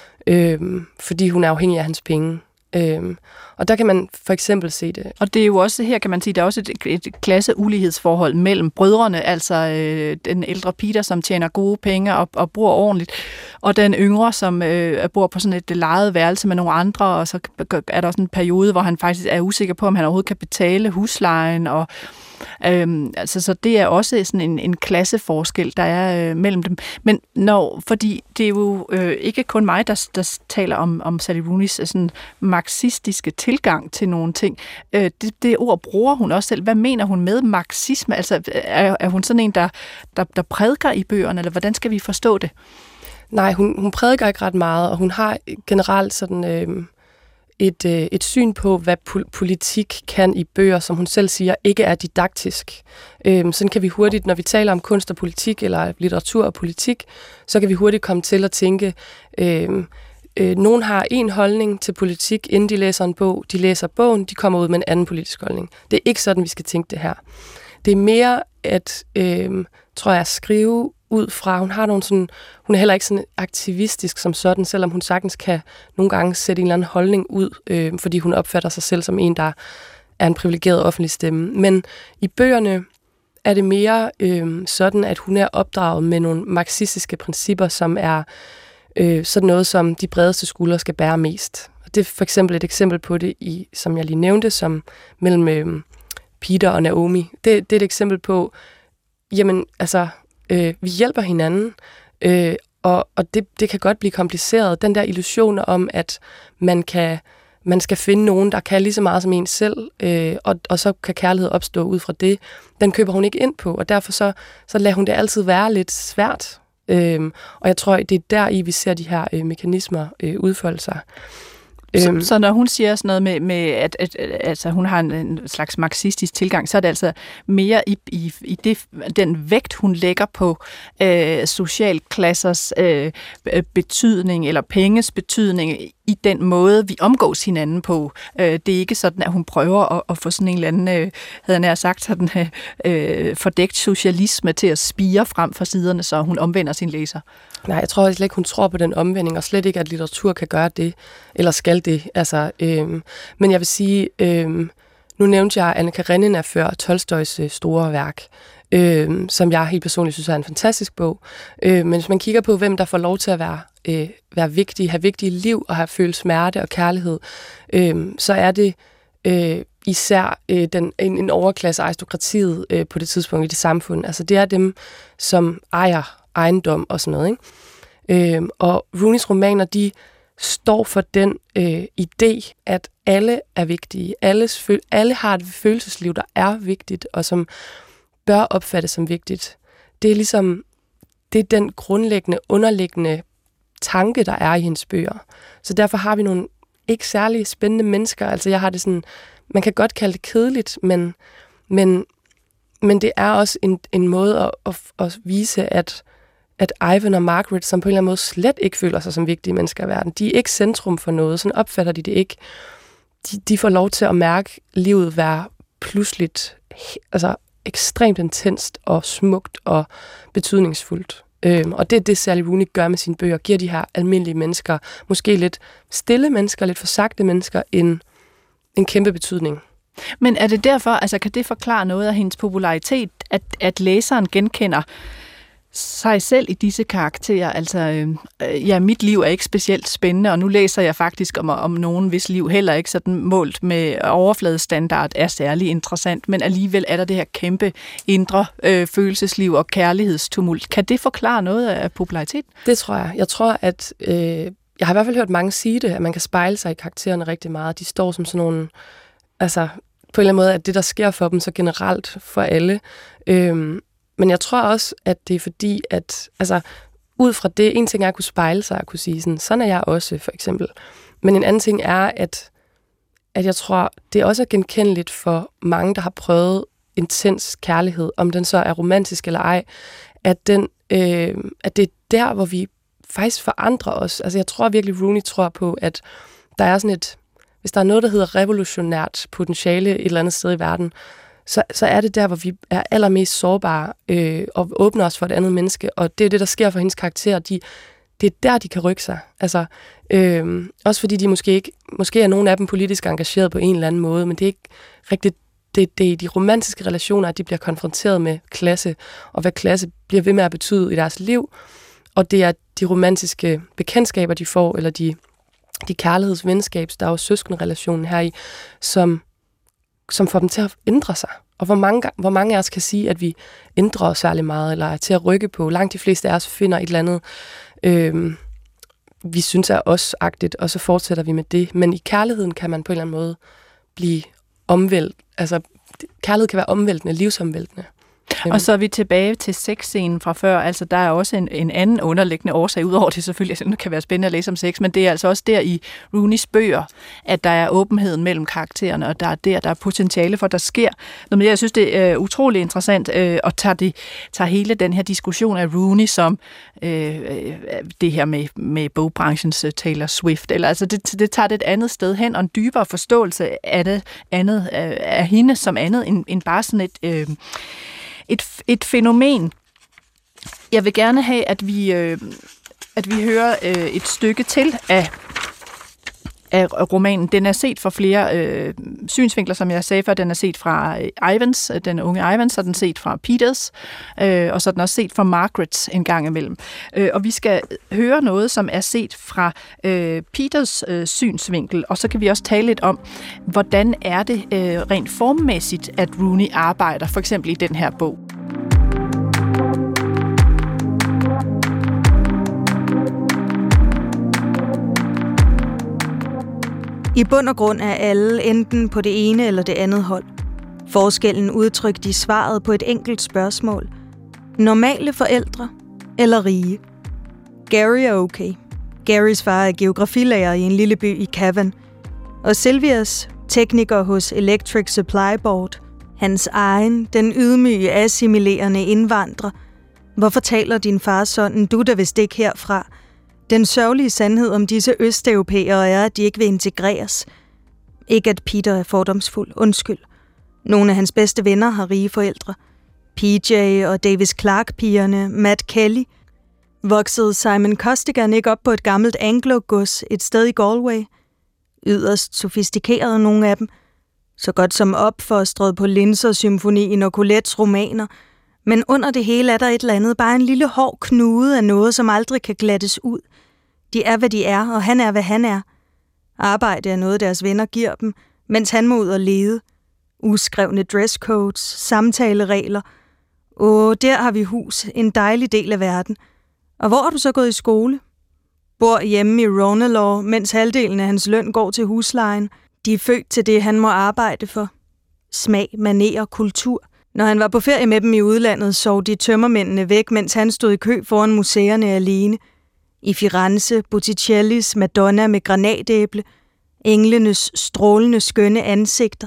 Fordi hun er afhængig af hans penge. Og der kan man for eksempel se det. Og det er jo også, her kan man sige, der er også et klasseulighedsforhold mellem brødrene, altså den ældre Peter, som tjener gode penge og bor ordentligt, og den yngre, som bor på sådan et lejet værelse med nogle andre, og så er der også en periode, hvor han faktisk er usikker på, om han overhovedet kan betale huslejen, og så det er også sådan en klasseforskel, der er mellem dem. Men fordi det er jo ikke kun mig, der taler om Sally Rooneys sådan marxistiske tilgang til nogle ting. Det ord bruger hun også selv. Hvad mener hun med marxisme? Altså, er hun sådan en, der prædiker i bøgerne, eller hvordan skal vi forstå det? Nej, hun prædiker ikke ret meget, og hun har generelt sådan et syn på, hvad politik kan i bøger, som hun selv siger, ikke er didaktisk. Sådan kan vi hurtigt, når vi taler om kunst og politik, eller litteratur og politik, så kan vi hurtigt komme til at tænke, nogen har en holdning til politik, inden de læser en bog. De læser bogen, de kommer ud med en anden politisk holdning. Det er ikke sådan, vi skal tænke det her. Det er mere at, tror jeg, skrive ud fra, hun er heller ikke sådan aktivistisk som sådan, selvom hun sagtens kan nogle gange sætte en eller anden holdning ud, fordi hun opfatter sig selv som en, der er en privilegeret offentlig stemme. Men i bøgerne er det mere sådan, at hun er opdraget med nogle marxistiske principper, som er sådan noget, som de bredeste skuldre skal bære mest. Og det er for eksempel et eksempel på det, som jeg lige nævnte, som mellem Peter og Naomi. Det er et eksempel på, jamen, altså, vi hjælper hinanden, og det kan godt blive kompliceret. Den der illusion om, at man skal finde nogen, der kan lige så meget som en selv, og så kan kærlighed opstå ud fra det. Den køber hun ikke ind på, og derfor så lader hun det altid være lidt svært. Og jeg tror, det er der i, vi ser de her mekanismer udfolde sig. Så når hun siger sådan noget med at altså, hun har en slags marxistisk tilgang, så er det altså mere i den vægt, hun lægger på socialklassers betydning, eller penges betydning, i den måde, vi omgås hinanden på. Det er ikke sådan, at hun prøver at få sådan en eller anden, havde jeg nær sagt, sådan fordækt socialisme til at spire frem for siderne, så hun omvender sin læser. Nej, jeg tror slet ikke, hun tror på den omvending, og slet ikke, at litteratur kan gøre det, eller skal det. Altså, men jeg vil sige, nu nævnte jeg Anna Karenina før, Tolstojs store værk, som jeg helt personligt synes er en fantastisk bog. Men hvis man kigger på, hvem der får lov til at være vigtige, have vigtige liv og have følt smerte og kærlighed, så er det især en overklasse aristokratiet på det tidspunkt i det samfund. Altså det er dem, som ejer ejendom og sådan noget, ikke? Og Rooneys romaner, de står for den idé, at alle er vigtige. Alle har et følelsesliv, der er vigtigt, og som bør opfattes som vigtigt. Det er ligesom, det er den grundlæggende, underliggende tanke, der er i hendes bøger. Så derfor har vi nogle ikke særlig spændende mennesker. Altså jeg har det sådan, man kan godt kalde det kedeligt, men det er også en måde at vise, at Ivan og Margaret, som på en eller anden måde slet ikke føler sig som vigtige mennesker i verden, de er ikke centrum for noget, sådan opfatter de det ikke. De får lov til at mærke livet være pludseligt, altså ekstremt intenst og smukt og betydningsfuldt. Og det er det, Sally Rooney gør med sine bøger, giver de her almindelige mennesker, måske lidt stille mennesker, lidt forsagte mennesker, en kæmpe betydning. Men er det derfor, altså kan det forklare noget af hendes popularitet, at læseren genkender sig selv i disse karakterer? Altså, ja, mit liv er ikke specielt spændende, og nu læser jeg faktisk om nogen, hvis liv heller ikke sådan målt med overfladestandard er særlig interessant, men alligevel er der det her kæmpe indre følelsesliv og kærlighedstumult. Kan det forklare noget af populariteten? Det tror jeg. Jeg tror, at jeg har i hvert fald hørt mange sige det, at man kan spejle sig i karaktererne rigtig meget. De står som sådan nogle, altså på en eller anden måde, at det, der sker for dem, så generelt for alle. Men jeg tror også, at det er fordi, at altså, ud fra det, en ting er at kunne spejle sig og kunne sige sådan er jeg også, for eksempel. Men en anden ting er, at jeg tror, det er også genkendeligt for mange, der har prøvet intens kærlighed, om den så er romantisk eller ej, at det er der, hvor vi faktisk forandrer os. Altså jeg tror virkelig, Rooney tror på, at der er sådan hvis der er noget, der hedder revolutionært potentiale et eller andet sted i verden, så er det der, hvor vi er allermest sårbare og åbner os for et andet menneske. Og det er det, der sker for hendes karakterer. Det er der, de kan rykke sig. Altså, også fordi de måske er nogle af dem politisk engageret på en eller anden måde, men det er ikke rigtigt. Det er de romantiske relationer, at de bliver konfronteret med klasse, og hvad klasse bliver ved med at betyde i deres liv. Og det er de romantiske bekendtskaber, de får, eller de kærlighedsvenskabs, der er jo søskenrelationen her i, som får dem til at ændre sig. Og hvor mange af os kan sige, at vi ændrer os særlig meget, eller er til at rykke på. Langt de fleste af os finder et eller andet, vi synes er os-agtigt, og så fortsætter vi med det. Men i kærligheden kan man på en eller anden måde blive omvæltet. Altså, kærlighed kan være omvæltende, livsomvæltende. Og så er vi tilbage til sexscenen fra før. Altså, der er også en anden underliggende årsag, udover det selvfølgelig, at det kan være spændende at læse om sex, men det er altså også der i Rooneys bøger, at der er åbenheden mellem karaktererne, og der er potentiale for, at der sker noget. Men jeg synes, det er utrolig interessant at tage hele den her diskussion af Rooney som det her med bogbranchens Taylor Swift. Eller, altså, det tager det et andet sted hen, og en dybere forståelse af det andet af hende som andet end bare sådan et fænomen. Jeg vil gerne have, at vi hører et stykke til af romanen. Den er set fra flere synsvinkler, som jeg sagde før. Den er set fra Ivans, den unge Ivans, og den er set fra Peters, og så er den også set fra Margaret en gang imellem. Og vi skal høre noget, som er set fra Peters synsvinkel, og så kan vi også tale lidt om, hvordan er det rent formmæssigt, at Rooney arbejder, for eksempel i den her bog. I bund og grund er alle enten på det ene eller det andet hold. Forskellen udtrykt i svaret på et enkelt spørgsmål. Normale forældre eller rige? Gary er okay. Garys far er geografilærer i en lille by i Cavan. Og Sylvias, tekniker hos Electric Supply Board, hans egen, den ydmyge, assimilerende indvandrer. Hvorfor taler din far sådan? Du der vist ikke herfra. Den sørgelige sandhed om disse østeuropæere er, at de ikke vil integreres. Ikke at Peter er fordomsfuld, undskyld. Nogle af hans bedste venner har rige forældre. PJ og Davis Clark-pigerne, Matt Kelly. Voksede Simon Costigan ikke op på et gammelt anglo-gods et sted i Galway? Yderst sofistikerede nogle af dem. Så godt som opfostret på Linzer-symfonien og Colettes romaner. Men under det hele er der et eller andet, bare en lille hård knude af noget, som aldrig kan glattes ud. De er, hvad de er, og han er, hvad han er. Arbejde er noget, deres venner giver dem, mens han må ud og lede. Uskrevne dresscodes, samtaleregler. Der har vi hus, en dejlig del af verden. Og hvor har du så gået i skole? Bor hjemme i Ronelaw, mens halvdelen af hans løn går til huslejen. De er født til det, han må arbejde for. Smag, manerer, kultur. Når han var på ferie med dem i udlandet, sov de tømmermændene væk, mens han stod i kø foran museerne alene. I Firenze, Botticellis Madonna med granatæble, englenes strålende skønne ansigter.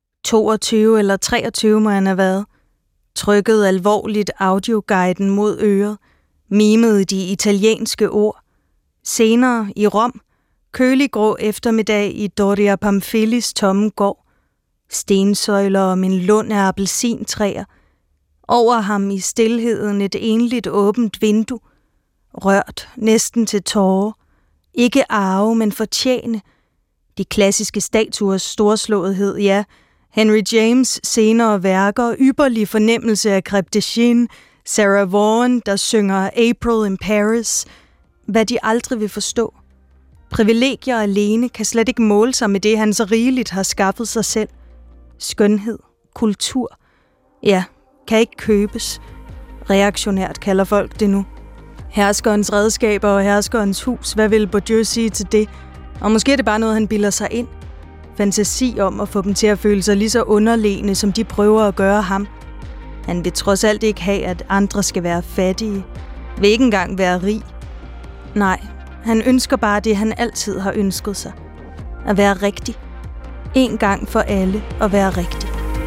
22 eller 23 må han have været. Trykkede alvorligt audioguiden mod øret. Mimede de italienske ord. Senere i Rom, kølig grå eftermiddag i Doria Pamphilys tomme gård. Stensøjler om en lund af appelsintræer. Over ham i stilheden et enligt åbent vindue. Rørt næsten til tårer. Ikke arve, men fortjene. De klassiske statuers storslåethed, ja. Henry James' senere værker, ypperlig fornemmelse af Crêpe de Chine, Sarah Vaughan, der synger April in Paris. Hvad de aldrig vil forstå. Privilegier alene kan slet ikke måle sig med det, han så rigeligt har skaffet sig selv. Skønhed, kultur, ja, kan ikke købes. Reaktionært kalder folk det nu. Herskerens redskaber og herskerens hus, hvad vil Bourdieu sige til det? Og måske er det bare noget, han bilder sig ind. Fantasi om at få dem til at føle sig lige så underlegne, som de prøver at gøre ham. Han vil trods alt ikke have, at andre skal være fattige. Vil ikke engang være rig. Nej, han ønsker bare det, han altid har ønsket sig. At være rigtig. En gang for alle at være rigtig.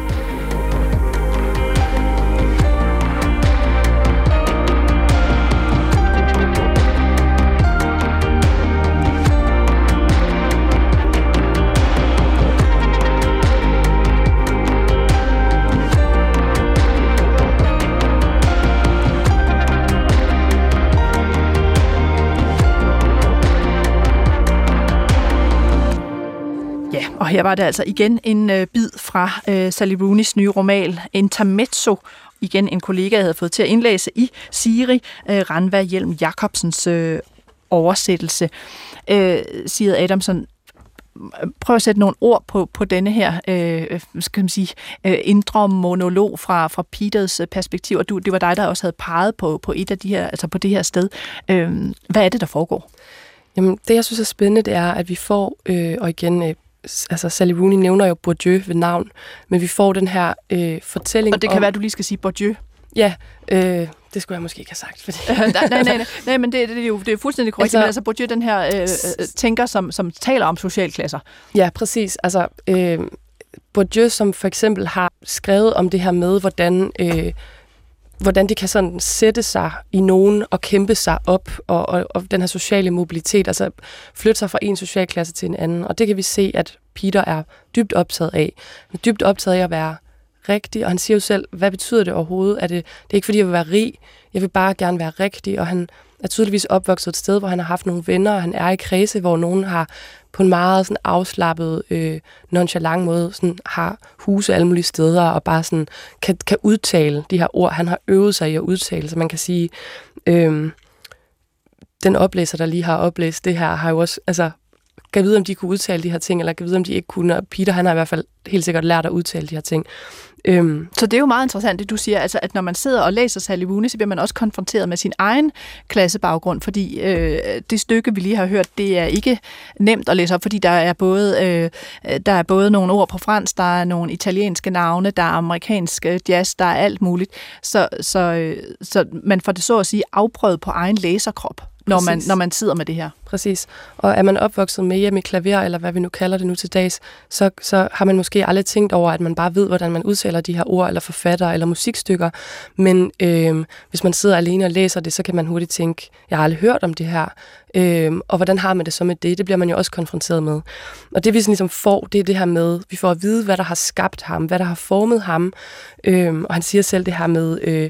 Og her var det altså igen en bid fra Sally Rooneys nye roman, Intermezzo. Igen en kollega, jeg havde fået til at indlæse i Siri Ranva Hjelm Jacobsens oversættelse. Sigrid Adamson, prøv at sætte nogle ord på denne her skal man sige, indre monolog fra Peters perspektiv. Og det var dig, der også havde peget på et af de her, altså på det her sted. Hvad er det, der foregår? Jamen, det jeg synes er spændende, det er, at vi får, og igen altså Sally Rooney nævner jo Bourdieu ved navn, men vi får den her fortælling. Og det kan være, at du lige skal sige Bourdieu. Ja, det skulle jeg måske ikke have sagt. Fordi nej, men det er fuldstændig korrekt. Altså Bourdieu, den her tænker, som taler om socialklasser. Ja, præcis. Altså Bourdieu, som for eksempel har skrevet om det her med, hvordan det kan sådan sætte sig i nogen og kæmpe sig op, og den her sociale mobilitet, altså flytte sig fra en socialklasse til en anden. Og det kan vi se, at Peter er dybt optaget af. Han er dybt optaget af at være rigtig, og han siger jo selv, hvad betyder det overhovedet? Det er ikke fordi, jeg vil være rig, jeg vil bare gerne være rigtig, og han er tydeligvis opvokset et sted, hvor han har haft nogle venner, og han er i kredse, hvor nogen har på en meget sådan afslappet, nonchalant måde sådan, har huse alle mulige steder, og bare sådan kan udtale de her ord. Han har øvet sig i at udtale, så man kan sige, den oplæser, der lige har oplæst det her, har jo også, altså, kan vide, om de kunne udtale de her ting, eller kan vide, om de ikke kunne. Og Peter, han har i hvert fald helt sikkert lært at udtale de her ting. Så det er jo meget interessant, det du siger, altså, at når man sidder og læser Sally Rooney, så bliver man også konfronteret med sin egen klassebaggrund, fordi det stykke, vi lige har hørt, det er ikke nemt at læse op, fordi der er både nogle ord på fransk, der er nogle italienske navne, der er amerikansk jazz, der er alt muligt. Så man får det så at sige afprøvet på egen læserkrop, når man sidder med det her. Præcis. Og er man opvokset med hjemme i klaver, eller hvad vi nu kalder det nu til dags, så har man måske aldrig tænkt over, at man bare ved, hvordan man udtaler de her ord, eller forfatter, eller musikstykker. Men hvis man sidder alene og læser det, så kan man hurtigt tænke, jeg har aldrig hørt om det her. Og hvordan har man det så med det? Det bliver man jo også konfronteret med. Og det vi sådan ligesom får, det er det her med, vi får at vide, hvad der har skabt ham, hvad der har formet ham. Og han siger selv det her med,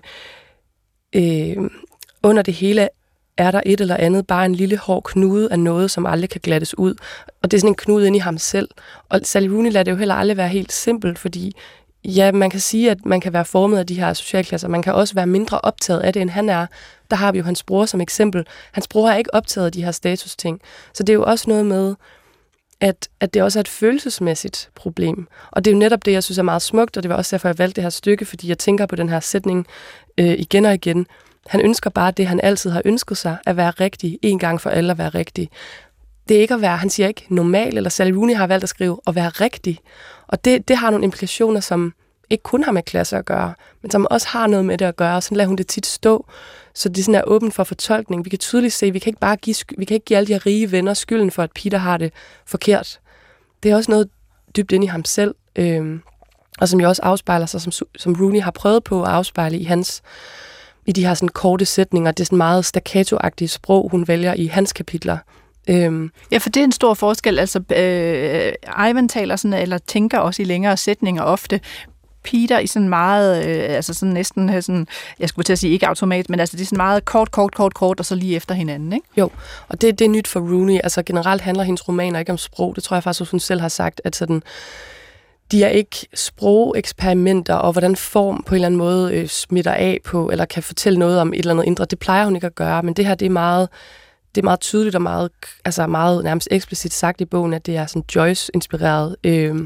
under det hele er der et eller andet, bare en lille hård knude af noget, som aldrig kan glattes ud. Og det er sådan en knude inde i ham selv. Og Sally Rooney lader det jo heller aldrig være helt simpelt, fordi ja, man kan sige, at man kan være formet af de her socialklasser. Man kan også være mindre optaget af det, end han er. Der har vi jo hans bror som eksempel. Hans bror er ikke optaget af de her statusting. Så det er jo også noget med, at det også er et følelsesmæssigt problem. Og det er jo netop det, jeg synes er meget smukt, og det var også derfor, jeg valgte det her stykke, fordi jeg tænker på den her sætning igen og igen. Han ønsker bare det, han altid har ønsket sig, at være rigtig, en gang for alle at være rigtig. Det er ikke at være, han siger ikke normal, eller Sally Rooney har valgt at skrive, at være rigtig. Og det har nogle implikationer, som ikke kun har med klasse at gøre, men som også har noget med det at gøre, og sådan lader hun det tit stå. Så det sådan er åbent for fortolkning. Vi kan tydeligt se, at vi kan ikke give alle de her rige venner skylden for, at Peter har det forkert. Det er også noget dybt inde i ham selv, og som jo også afspejler sig, som Rooney har prøvet på at afspejle i de her sådan korte sætninger. Det er sådan meget staccato-agtige sprog, hun vælger i hans kapitler. Ja, for det er en stor forskel. Altså, Ivan taler sådan, eller tænker også i længere sætninger ofte. Peter i sådan meget, altså sådan næsten sådan, jeg skulle til at sige ikke automat, men altså det er sådan meget kort, og så lige efter hinanden, ikke? Jo, og det er nyt for Rooney. Altså generelt handler hendes romaner ikke om sprog. Det tror jeg faktisk, hun selv har sagt, at sådan, de er ikke sprogeksperimenter, og hvordan form på en eller anden måde smitter af på, eller kan fortælle noget om et eller andet indre. Det plejer hun ikke at gøre, men det her, det er meget tydeligt og meget nærmest eksplicit sagt i bogen, at det er sådan Joyce-inspireret,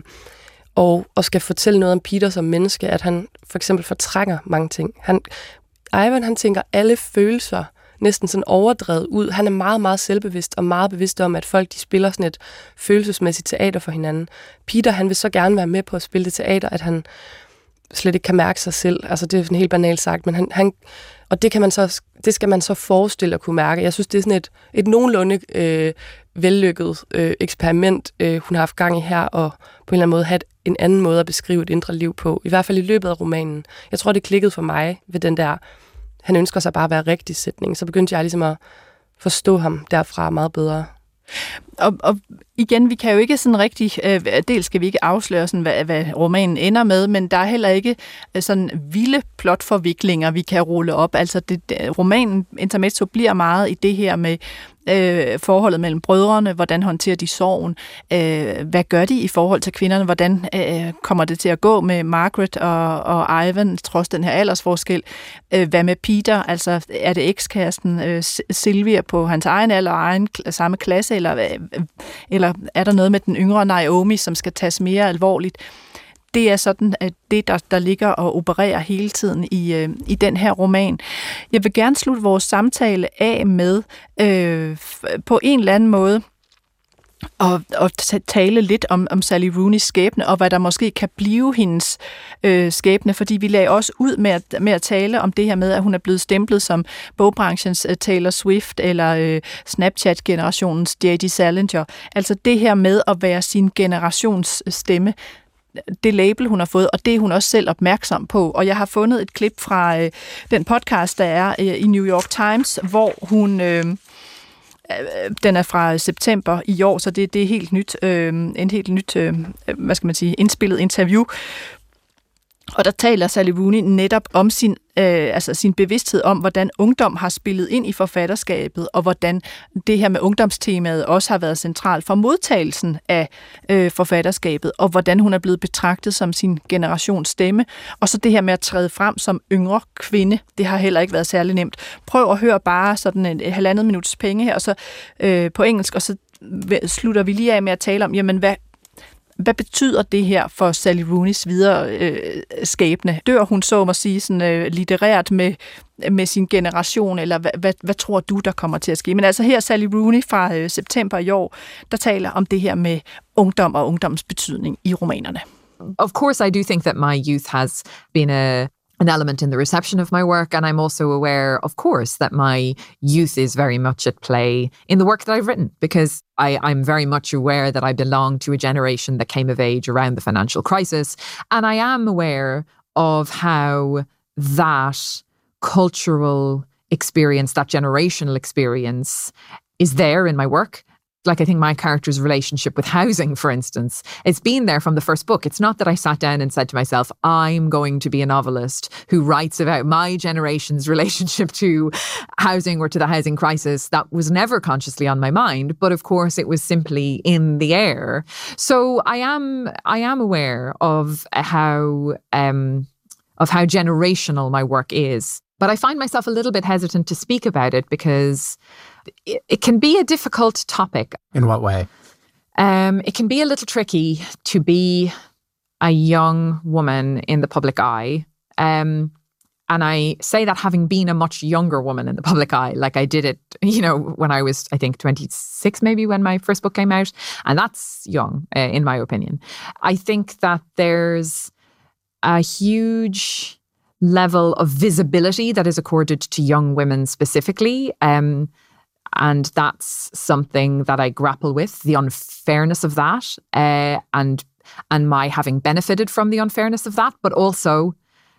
og skal fortælle noget om Peter som menneske, at han for eksempel fortrænger mange ting. Ivan, han tænker alle følelser næsten sådan overdrevet ud. Han er meget, meget selvbevidst og meget bevidst om, at folk de spiller sådan et følelsesmæssigt teater for hinanden. Peter, han vil så gerne være med på at spille det teater, at han slet ikke kan mærke sig selv. Altså det er sådan helt banalt sagt, men og det skal man så forestille at kunne mærke. Jeg synes, det er sådan et nogenlunde vellykket eksperiment, hun har haft gang i her, og på en eller anden måde have en anden måde at beskrive et indre liv på. I hvert fald i løbet af romanen. Jeg tror, det klikkede for mig ved den der, han ønsker sig bare at være rigtig sætning. Så begyndte jeg ligesom at forstå ham derfra meget bedre. Og igen, vi kan jo ikke sådan rigtig, dels skal vi ikke afsløre, sådan, hvad romanen ender med, men der er heller ikke sådan vilde plotforviklinger, vi kan rulle op. Altså romanen Intermezzo bliver meget i det her med forholdet mellem brødrene, hvordan håndterer de sorgen, hvad gør de i forhold til kvinderne, hvordan kommer det til at gå med Margaret og Ivan, trods den her aldersforskel, hvad med Peter, altså er det ekskæresten Sylvia på hans egen alder og samme klasse, eller er der noget med den yngre Naomi, som skal tages mere alvorligt? Det er sådan, at det, der ligger og opererer hele tiden i den her roman. Jeg vil gerne slutte vores samtale af med på en eller anden måde og tale lidt om Sally Rooney's skæbne, og hvad der måske kan blive hendes skæbne, fordi vi lagde også ud med at tale om det her med, at hun er blevet stemplet som bogbranchens Taylor Swift, eller Snapchat-generationens J.D. Salinger. Altså det her med at være sin generations stemme, det label, hun har fået, og det er hun også selv opmærksom på. Og jeg har fundet et klip fra den podcast, der er i New York Times, hvor hun... den er fra september i år, så det er helt nyt, en helt nyt, indspillet interview. Og der taler Sally Rooney netop om sin bevidsthed om, hvordan ungdom har spillet ind i forfatterskabet, og hvordan det her med ungdomstemaet også har været centralt for modtagelsen af forfatterskabet, og hvordan hun er blevet betragtet som sin generations stemme. Og så det her med at træde frem som yngre kvinde, det har heller ikke været særlig nemt. Prøv at høre bare sådan en 1,5 minuts penge her, og så på engelsk, og så slutter vi lige af med at tale om, jamen hvad betyder det her for Sally Rooneys videre skæbne? Dør hun, så må sige, sådan, litterært med sin generation, eller hvad tror du, der kommer til at ske? Men altså her Sally Rooney fra september i år, der taler om det her med ungdom og ungdoms betydning i romanerne. Of course, I do think that my youth has been an element in the reception of my work, and I'm also aware, of course, that my youth is very much at play in the work that I've written, because I'm very much aware that I belong to a generation that came of age around the financial crisis, and I am aware of how that cultural experience, that generational experience, is there in my work. Like, I think my character's relationship with housing, for instance, it's been there from the first book. It's not that I sat down and said to myself, I'm going to be a novelist who writes about my generation's relationship to housing or to the housing crisis. That was never consciously on my mind, but of course it was simply in the air. So I am aware of how generational my work is. But I find myself a little bit hesitant to speak about it because it can be a difficult topic. In what way? It can be a little tricky to be a young woman in the public eye. And I say that having been a much younger woman in the public eye, like I did it, when I was, I think, 26 maybe when my first book came out. And that's young, in my opinion. I think that there's a huge level of visibility that is accorded to young women specifically. And that's something that I grapple with, the unfairness of that, and my having benefited from the unfairness of that, but also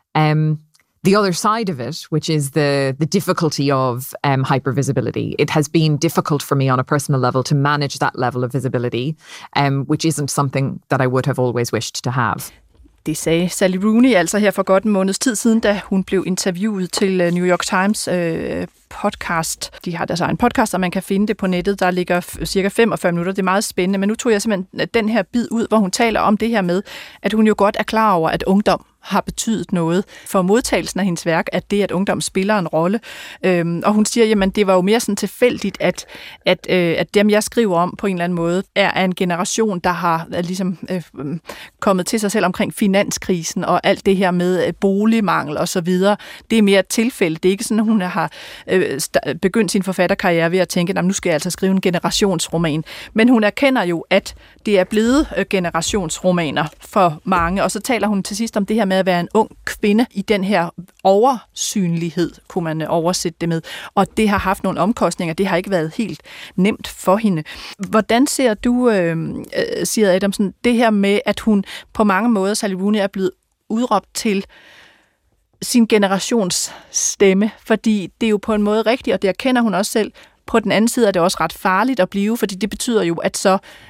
the other side of it, which is the difficulty of hypervisibility. It has been difficult for me on a personal level to manage that level of visibility, which isn't something that I would have always wished to have. Det sagde Sally Rooney altså her for godt en måneds tid siden, da hun blev interviewet til New York Times podcast. De har deres egen podcast, og man kan finde det på nettet. Der ligger cirka 45 minutter. Det er meget spændende, men nu tog jeg simpelthen den her bid ud, hvor hun taler om det her med, at hun jo godt er klar over, at ungdom har betydet noget for modtagelsen af hendes værk, at det, at ungdom spiller en rolle. Og hun siger, jamen det var jo mere sådan tilfældigt, at dem, jeg skriver om på en eller anden måde, er en generation, der har ligesom kommet til sig selv omkring finanskrisen og alt det her med boligmangel og så videre. Det er mere et tilfælde. Det er ikke sådan, at hun har begyndt sin forfatterkarriere ved at tænke, nu skal jeg altså skrive en generationsroman. Men hun erkender jo, at det er blevet generationsromaner for mange. Og så taler hun til sidst om det her med at være en ung kvinde i den her oversynlighed, kunne man oversætte det med. Og det har haft nogle omkostninger. Det har ikke været helt nemt for hende. Hvordan ser du, siger Adamsen, det her med, at hun på mange måder, Sally Rooney, er blevet udråbt til sin generations stemme? Fordi det er jo på en måde rigtigt, og det erkender hun også selv. På den anden side er det også ret farligt at blive, fordi det betyder jo, at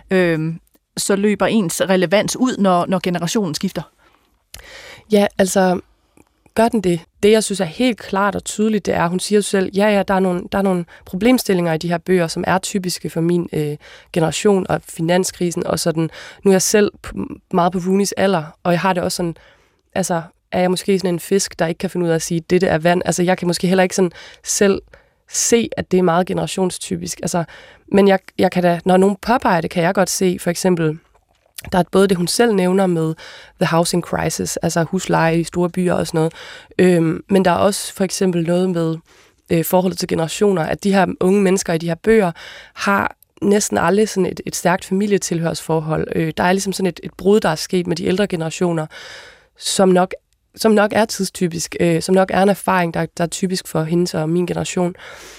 så løber ens relevans ud, når generationen skifter. Ja, altså gør den det. Det, jeg synes er helt klart og tydeligt, det er, hun siger selv, der er nogle problemstillinger i de her bøger, som er typiske for min generation og finanskrisen og sådan. Nu er jeg selv meget på Rooneys alder, og jeg har det også sådan, altså er jeg måske sådan en fisk, der ikke kan finde ud af at sige, dette er vand. Altså jeg kan måske heller ikke sådan selv se, at det er meget generationstypisk. Altså, men jeg kan da, når nogen påpeger det, kan jeg godt se, for eksempel, der er både det, hun selv nævner med the housing crisis, altså husleje i store byer og sådan noget, men der er også for eksempel noget med forholdet til generationer, at de her unge mennesker i de her bøger har næsten aldrig sådan et stærkt familietilhørsforhold. Der er ligesom sådan et brud, der er sket med de ældre generationer, som nok er tidstypisk, som nok er en erfaring, der er typisk for hendes og min generation.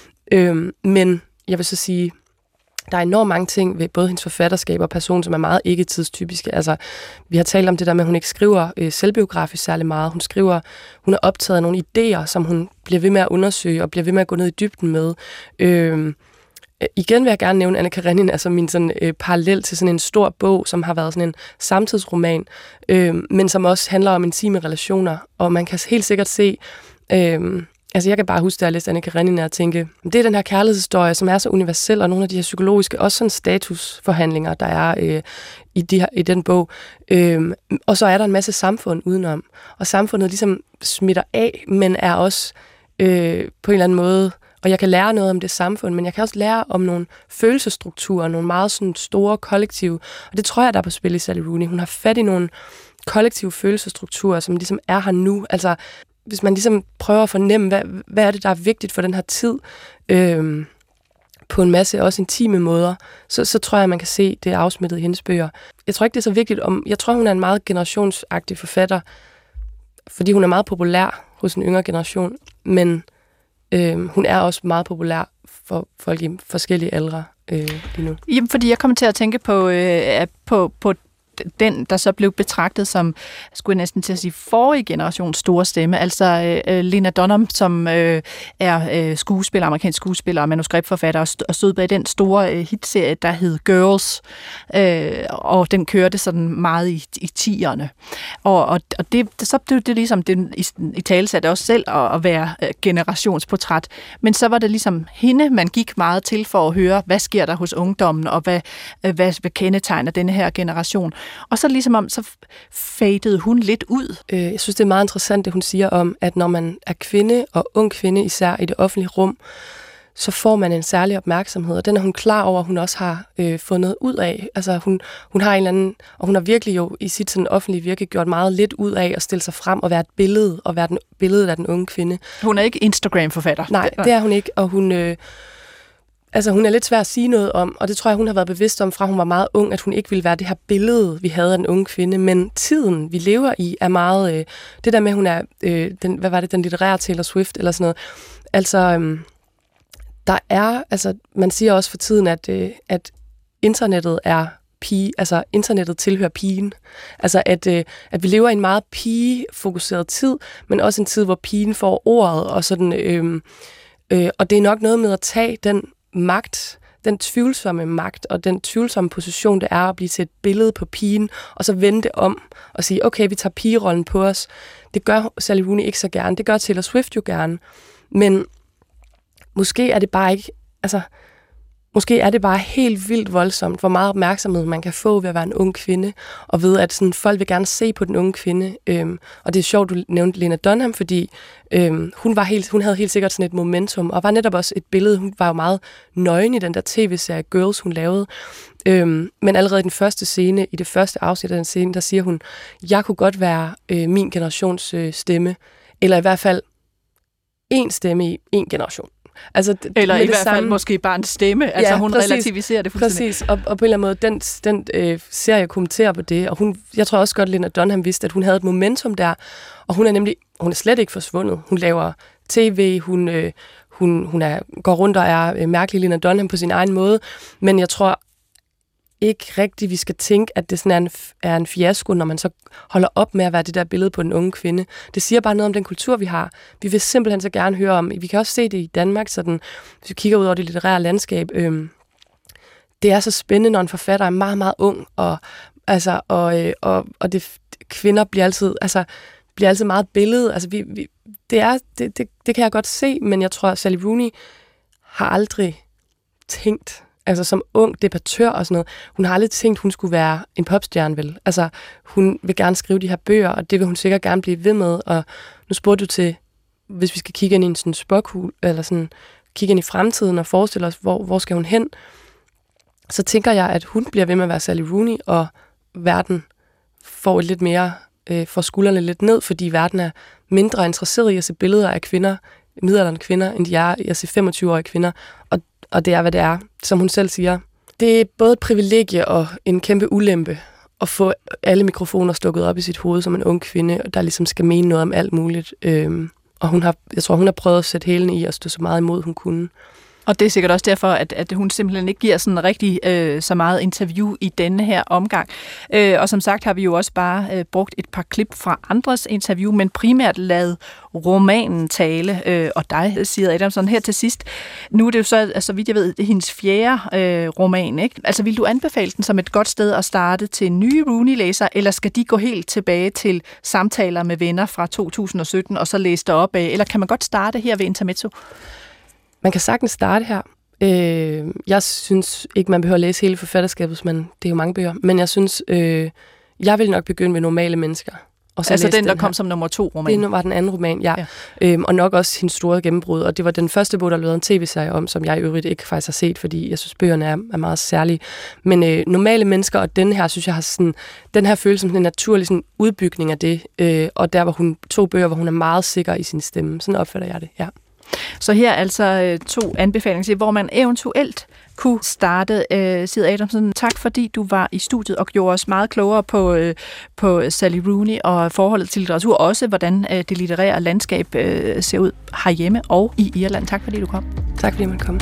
Men jeg vil så sige, der er enormt mange ting ved både hendes forfatterskab og person, som er meget ikke tidstypiske. Altså, vi har talt om det der med, at hun ikke skriver selvbiografisk særlig meget. Hun er optaget af nogle idéer, som hun bliver ved med at undersøge og bliver ved med at gå ned i dybden med. Igen vil jeg gerne nævne Anna Karenina, altså min sådan, parallel til sådan en stor bog, som har været sådan en samtidsroman, men som også handler om intime relationer. Og man kan helt sikkert se... Altså jeg kan bare huske, da jeg læste Anna Karenina og tænke, det er den her kærlighedshistorie, som er så universel, og nogle af de her psykologiske, også sådan statusforhandlinger, der er i den bog. Og så er der en masse samfund udenom. Og samfundet ligesom smitter af, men er også på en eller anden måde, og jeg kan lære noget om det samfund, men jeg kan også lære om nogle følelsesstrukturer, nogle meget sådan store kollektive, og det tror jeg, der er på spil i Sally Rooney. Hun har fat i nogle kollektive følelsesstrukturer, som ligesom er her nu. Altså, hvis man ligesom prøver at fornemme, hvad er det, der er vigtigt for den her tid, på en masse også intime måder, så tror jeg, man kan se det afsmittet i hendes bøger. Jeg tror ikke, det er så vigtigt. Jeg tror, hun er en meget generationsagtig forfatter, fordi hun er meget populær hos en yngre generation, men hun er også meget populær for folk i forskellige aldre lige nu. Jamen, fordi jeg kommer til at tænke på den, der så blev betragtet som, skulle jeg næsten til at sige, forrige generations store stemme, altså Lena Dunham, som er skuespiller, amerikansk skuespiller og manuskriptforfatter, og stod bag den store hitserie, der hed Girls, og den kørte sådan meget i 10'erne. Og så blev det ligesom, i tale satte også selv at være generationsportræt, men så var det ligesom hende, man gik meget til for at høre, hvad sker der hos ungdommen, og hvad kendetegner denne her generation. Og så ligesom så fadede hun lidt ud. Jeg synes, det er meget interessant, det hun siger om, at når man er kvinde, og ung kvinde især i det offentlige rum, så får man en særlig opmærksomhed, og den er hun klar over, at hun også har fundet ud af. Altså hun har en eller anden, og hun har virkelig jo i sit sådan offentlige virke gjort meget lidt ud af at stille sig frem og være et billede, og være billedet af den unge kvinde. Hun er ikke Instagram-forfatter. Nej, det er hun ikke, og hun er lidt svær at sige noget om, og det tror jeg, hun har været bevidst om, fra hun var meget ung, at hun ikke ville være det her billede, vi havde af den unge kvinde, men tiden, vi lever i, er meget... det der med, hun er... den litterære Taylor Swift, eller sådan noget. Altså, der er... Altså, man siger også for tiden, at internettet er pige, altså internettet tilhører pigen. Altså, at vi lever i en meget pigefokuseret tid, men også en tid, hvor pigen får ordet, og sådan... og det er nok noget med at tage den magt, den tvivlsomme magt og den tvivlsomme position, det er at blive til et billede på pigen, og så vende det om og sige, okay, vi tager pigerollen på os. Det gør Sally Rooney ikke så gerne. Det gør Taylor Swift jo gerne. Men måske er det bare ikke, altså, måske er det bare helt vildt voldsomt, hvor meget opmærksomhed man kan få ved at være en ung kvinde, og ved, at sådan, folk vil gerne se på den unge kvinde. Og det er sjovt, du nævnte Lena Dunham, fordi hun havde helt sikkert sådan et momentum, og var netop også et billede. Hun var jo meget nøgen i den der tv-serie Girls, hun lavede. Men allerede i den første scene, i det første afsnit af den scene, der siger hun, jeg kunne godt være min generations stemme, eller i hvert fald en stemme i en generation. Altså, eller i hvert fald måske bare en stemme. Altså, hun relativiserer det fuldstændig. Præcis, og på en eller anden måde, den serie kommenterer på det, og jeg tror også godt, Lena Dunham vidste, at hun havde et momentum der, og hun er slet ikke forsvundet. Hun laver tv, hun går rundt og er mærkelig Lena Dunham på sin egen måde, men jeg tror ikke rigtigt, vi skal tænke, at det sådan er en fiasko, når man så holder op med at være det der billede på den unge kvinde. Det siger bare noget om den kultur, vi har. Vi vil simpelthen så gerne høre om, vi kan også se det i Danmark, sådan, hvis vi kigger ud over det litterære landskab. Det er så spændende, når en forfatter er meget, meget ung, og kvinder bliver altid meget billede. Altså, det kan jeg godt se, men jeg tror, at Sally Rooney har aldrig tænkt, altså som ung debattør og sådan noget, hun har aldrig tænkt, hun skulle være en popstjerne, vel? Altså, hun vil gerne skrive de her bøger, og det vil hun sikkert gerne blive ved med, og nu spurgte du til, hvis vi skal kigge ind i en sådan spåkugle, eller sådan kigge ind i fremtiden og forestille os, hvor skal hun hen, så tænker jeg, at hun bliver ved med at være Sally Rooney, og verden får lidt mere, får skuldrene lidt ned, fordi verden er mindre interesseret i at se billeder af kvinder, midaldrende kvinder, end de er i at se 25-årige kvinder, og det er, hvad det er. Som hun selv siger, Det er både et privilegie og en kæmpe ulempe at få alle mikrofoner stukket op i sit hoved som en ung kvinde, der ligesom skal mene noget om alt muligt. Og jeg tror, hun har prøvet at sætte hælene i og stå så meget imod, hun kunne. Og det er sikkert også derfor, at hun simpelthen ikke giver sådan rigtig så meget interview i denne her omgang. Og som sagt har vi jo også bare brugt et par klip fra andres interview, men primært lavet romanen tale. Og dig, siger Adamson, her til sidst. Nu er det jo så vidt jeg ved, det er hendes 4. roman, ikke? Altså vil du anbefale den som et godt sted at starte til nye Rooney-læsere, eller skal de gå helt tilbage til Samtaler med venner fra 2017 og så læse det op af? Eller kan man godt starte her ved Intermezzo? Man kan sagtens starte her. Jeg synes ikke, man behøver at læse hele forfatterskabet, men det er jo mange bøger. Men jeg synes, jeg vil nok begynde med Normale mennesker. Og så altså den, der her. kom som nummer 2 roman? Det var den anden roman, ja. Og nok også hendes store gennembrud. Og det var den første bog, der blev lavet en tv-serie om, som jeg i øvrigt ikke faktisk har set, fordi jeg synes, bøgerne er meget særlige. Men Normale mennesker, og den her, synes jeg har sådan, den her følelse som en naturlig sådan, udbygning af det. Og der var hun 2 bøger, hvor hun er meget sikker i sin stemme. Sådan opfatter jeg det, ja. Så her altså 2 anbefalinger, hvor man eventuelt kunne starte. Sid Adamson, tak fordi du var i studiet og gjorde os meget klogere på Sally Rooney og forholdet til litteratur, også hvordan det litterære landskab ser ud herhjemme og i Irland. Tak fordi du kom. Tak fordi man kom.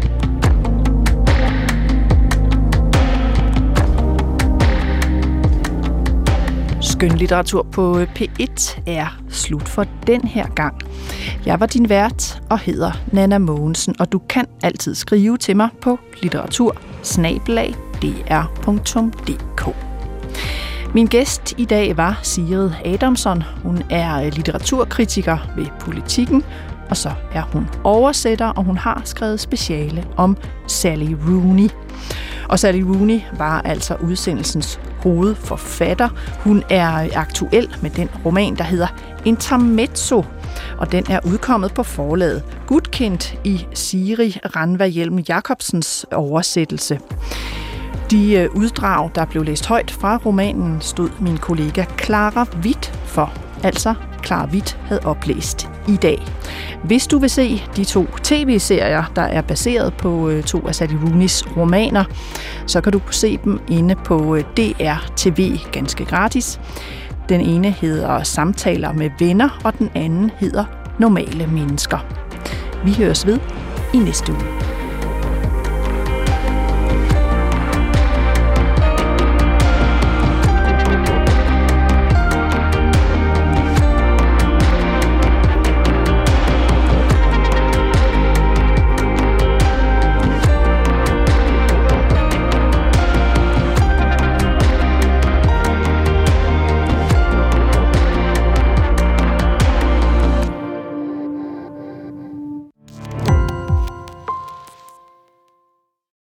Skønlitteratur på P1 er slut for den her gang. Jeg var din vært og hedder Nanna Mogensen, og du kan altid skrive til mig på litteratur@dr.dk. Min gæst i dag var Sigrid Adamson. Hun er litteraturkritiker ved Politiken, og så er hun oversætter, og hun har skrevet speciale om Sally Rooney. Og Sally Rooney var altså udsendelsens hovedforfatter. Hun er aktuel med den roman, der hedder Intermezzo, og den er udkommet på forlaget Gudkind i Siri Ranva Hjelm Jacobsens oversættelse. De uddrag, der blev læst højt fra romanen, stod min kollega Clara Witt for. Altså, Clara Witt havde oplæst i dag. Hvis du vil se de 2 tv-serier, der er baseret på 2 af Sally Rooneys romaner, så kan du se dem inde på DR TV ganske gratis. Den ene hedder Samtaler med venner, og den anden hedder Normale mennesker. Vi høres ved i næste uge.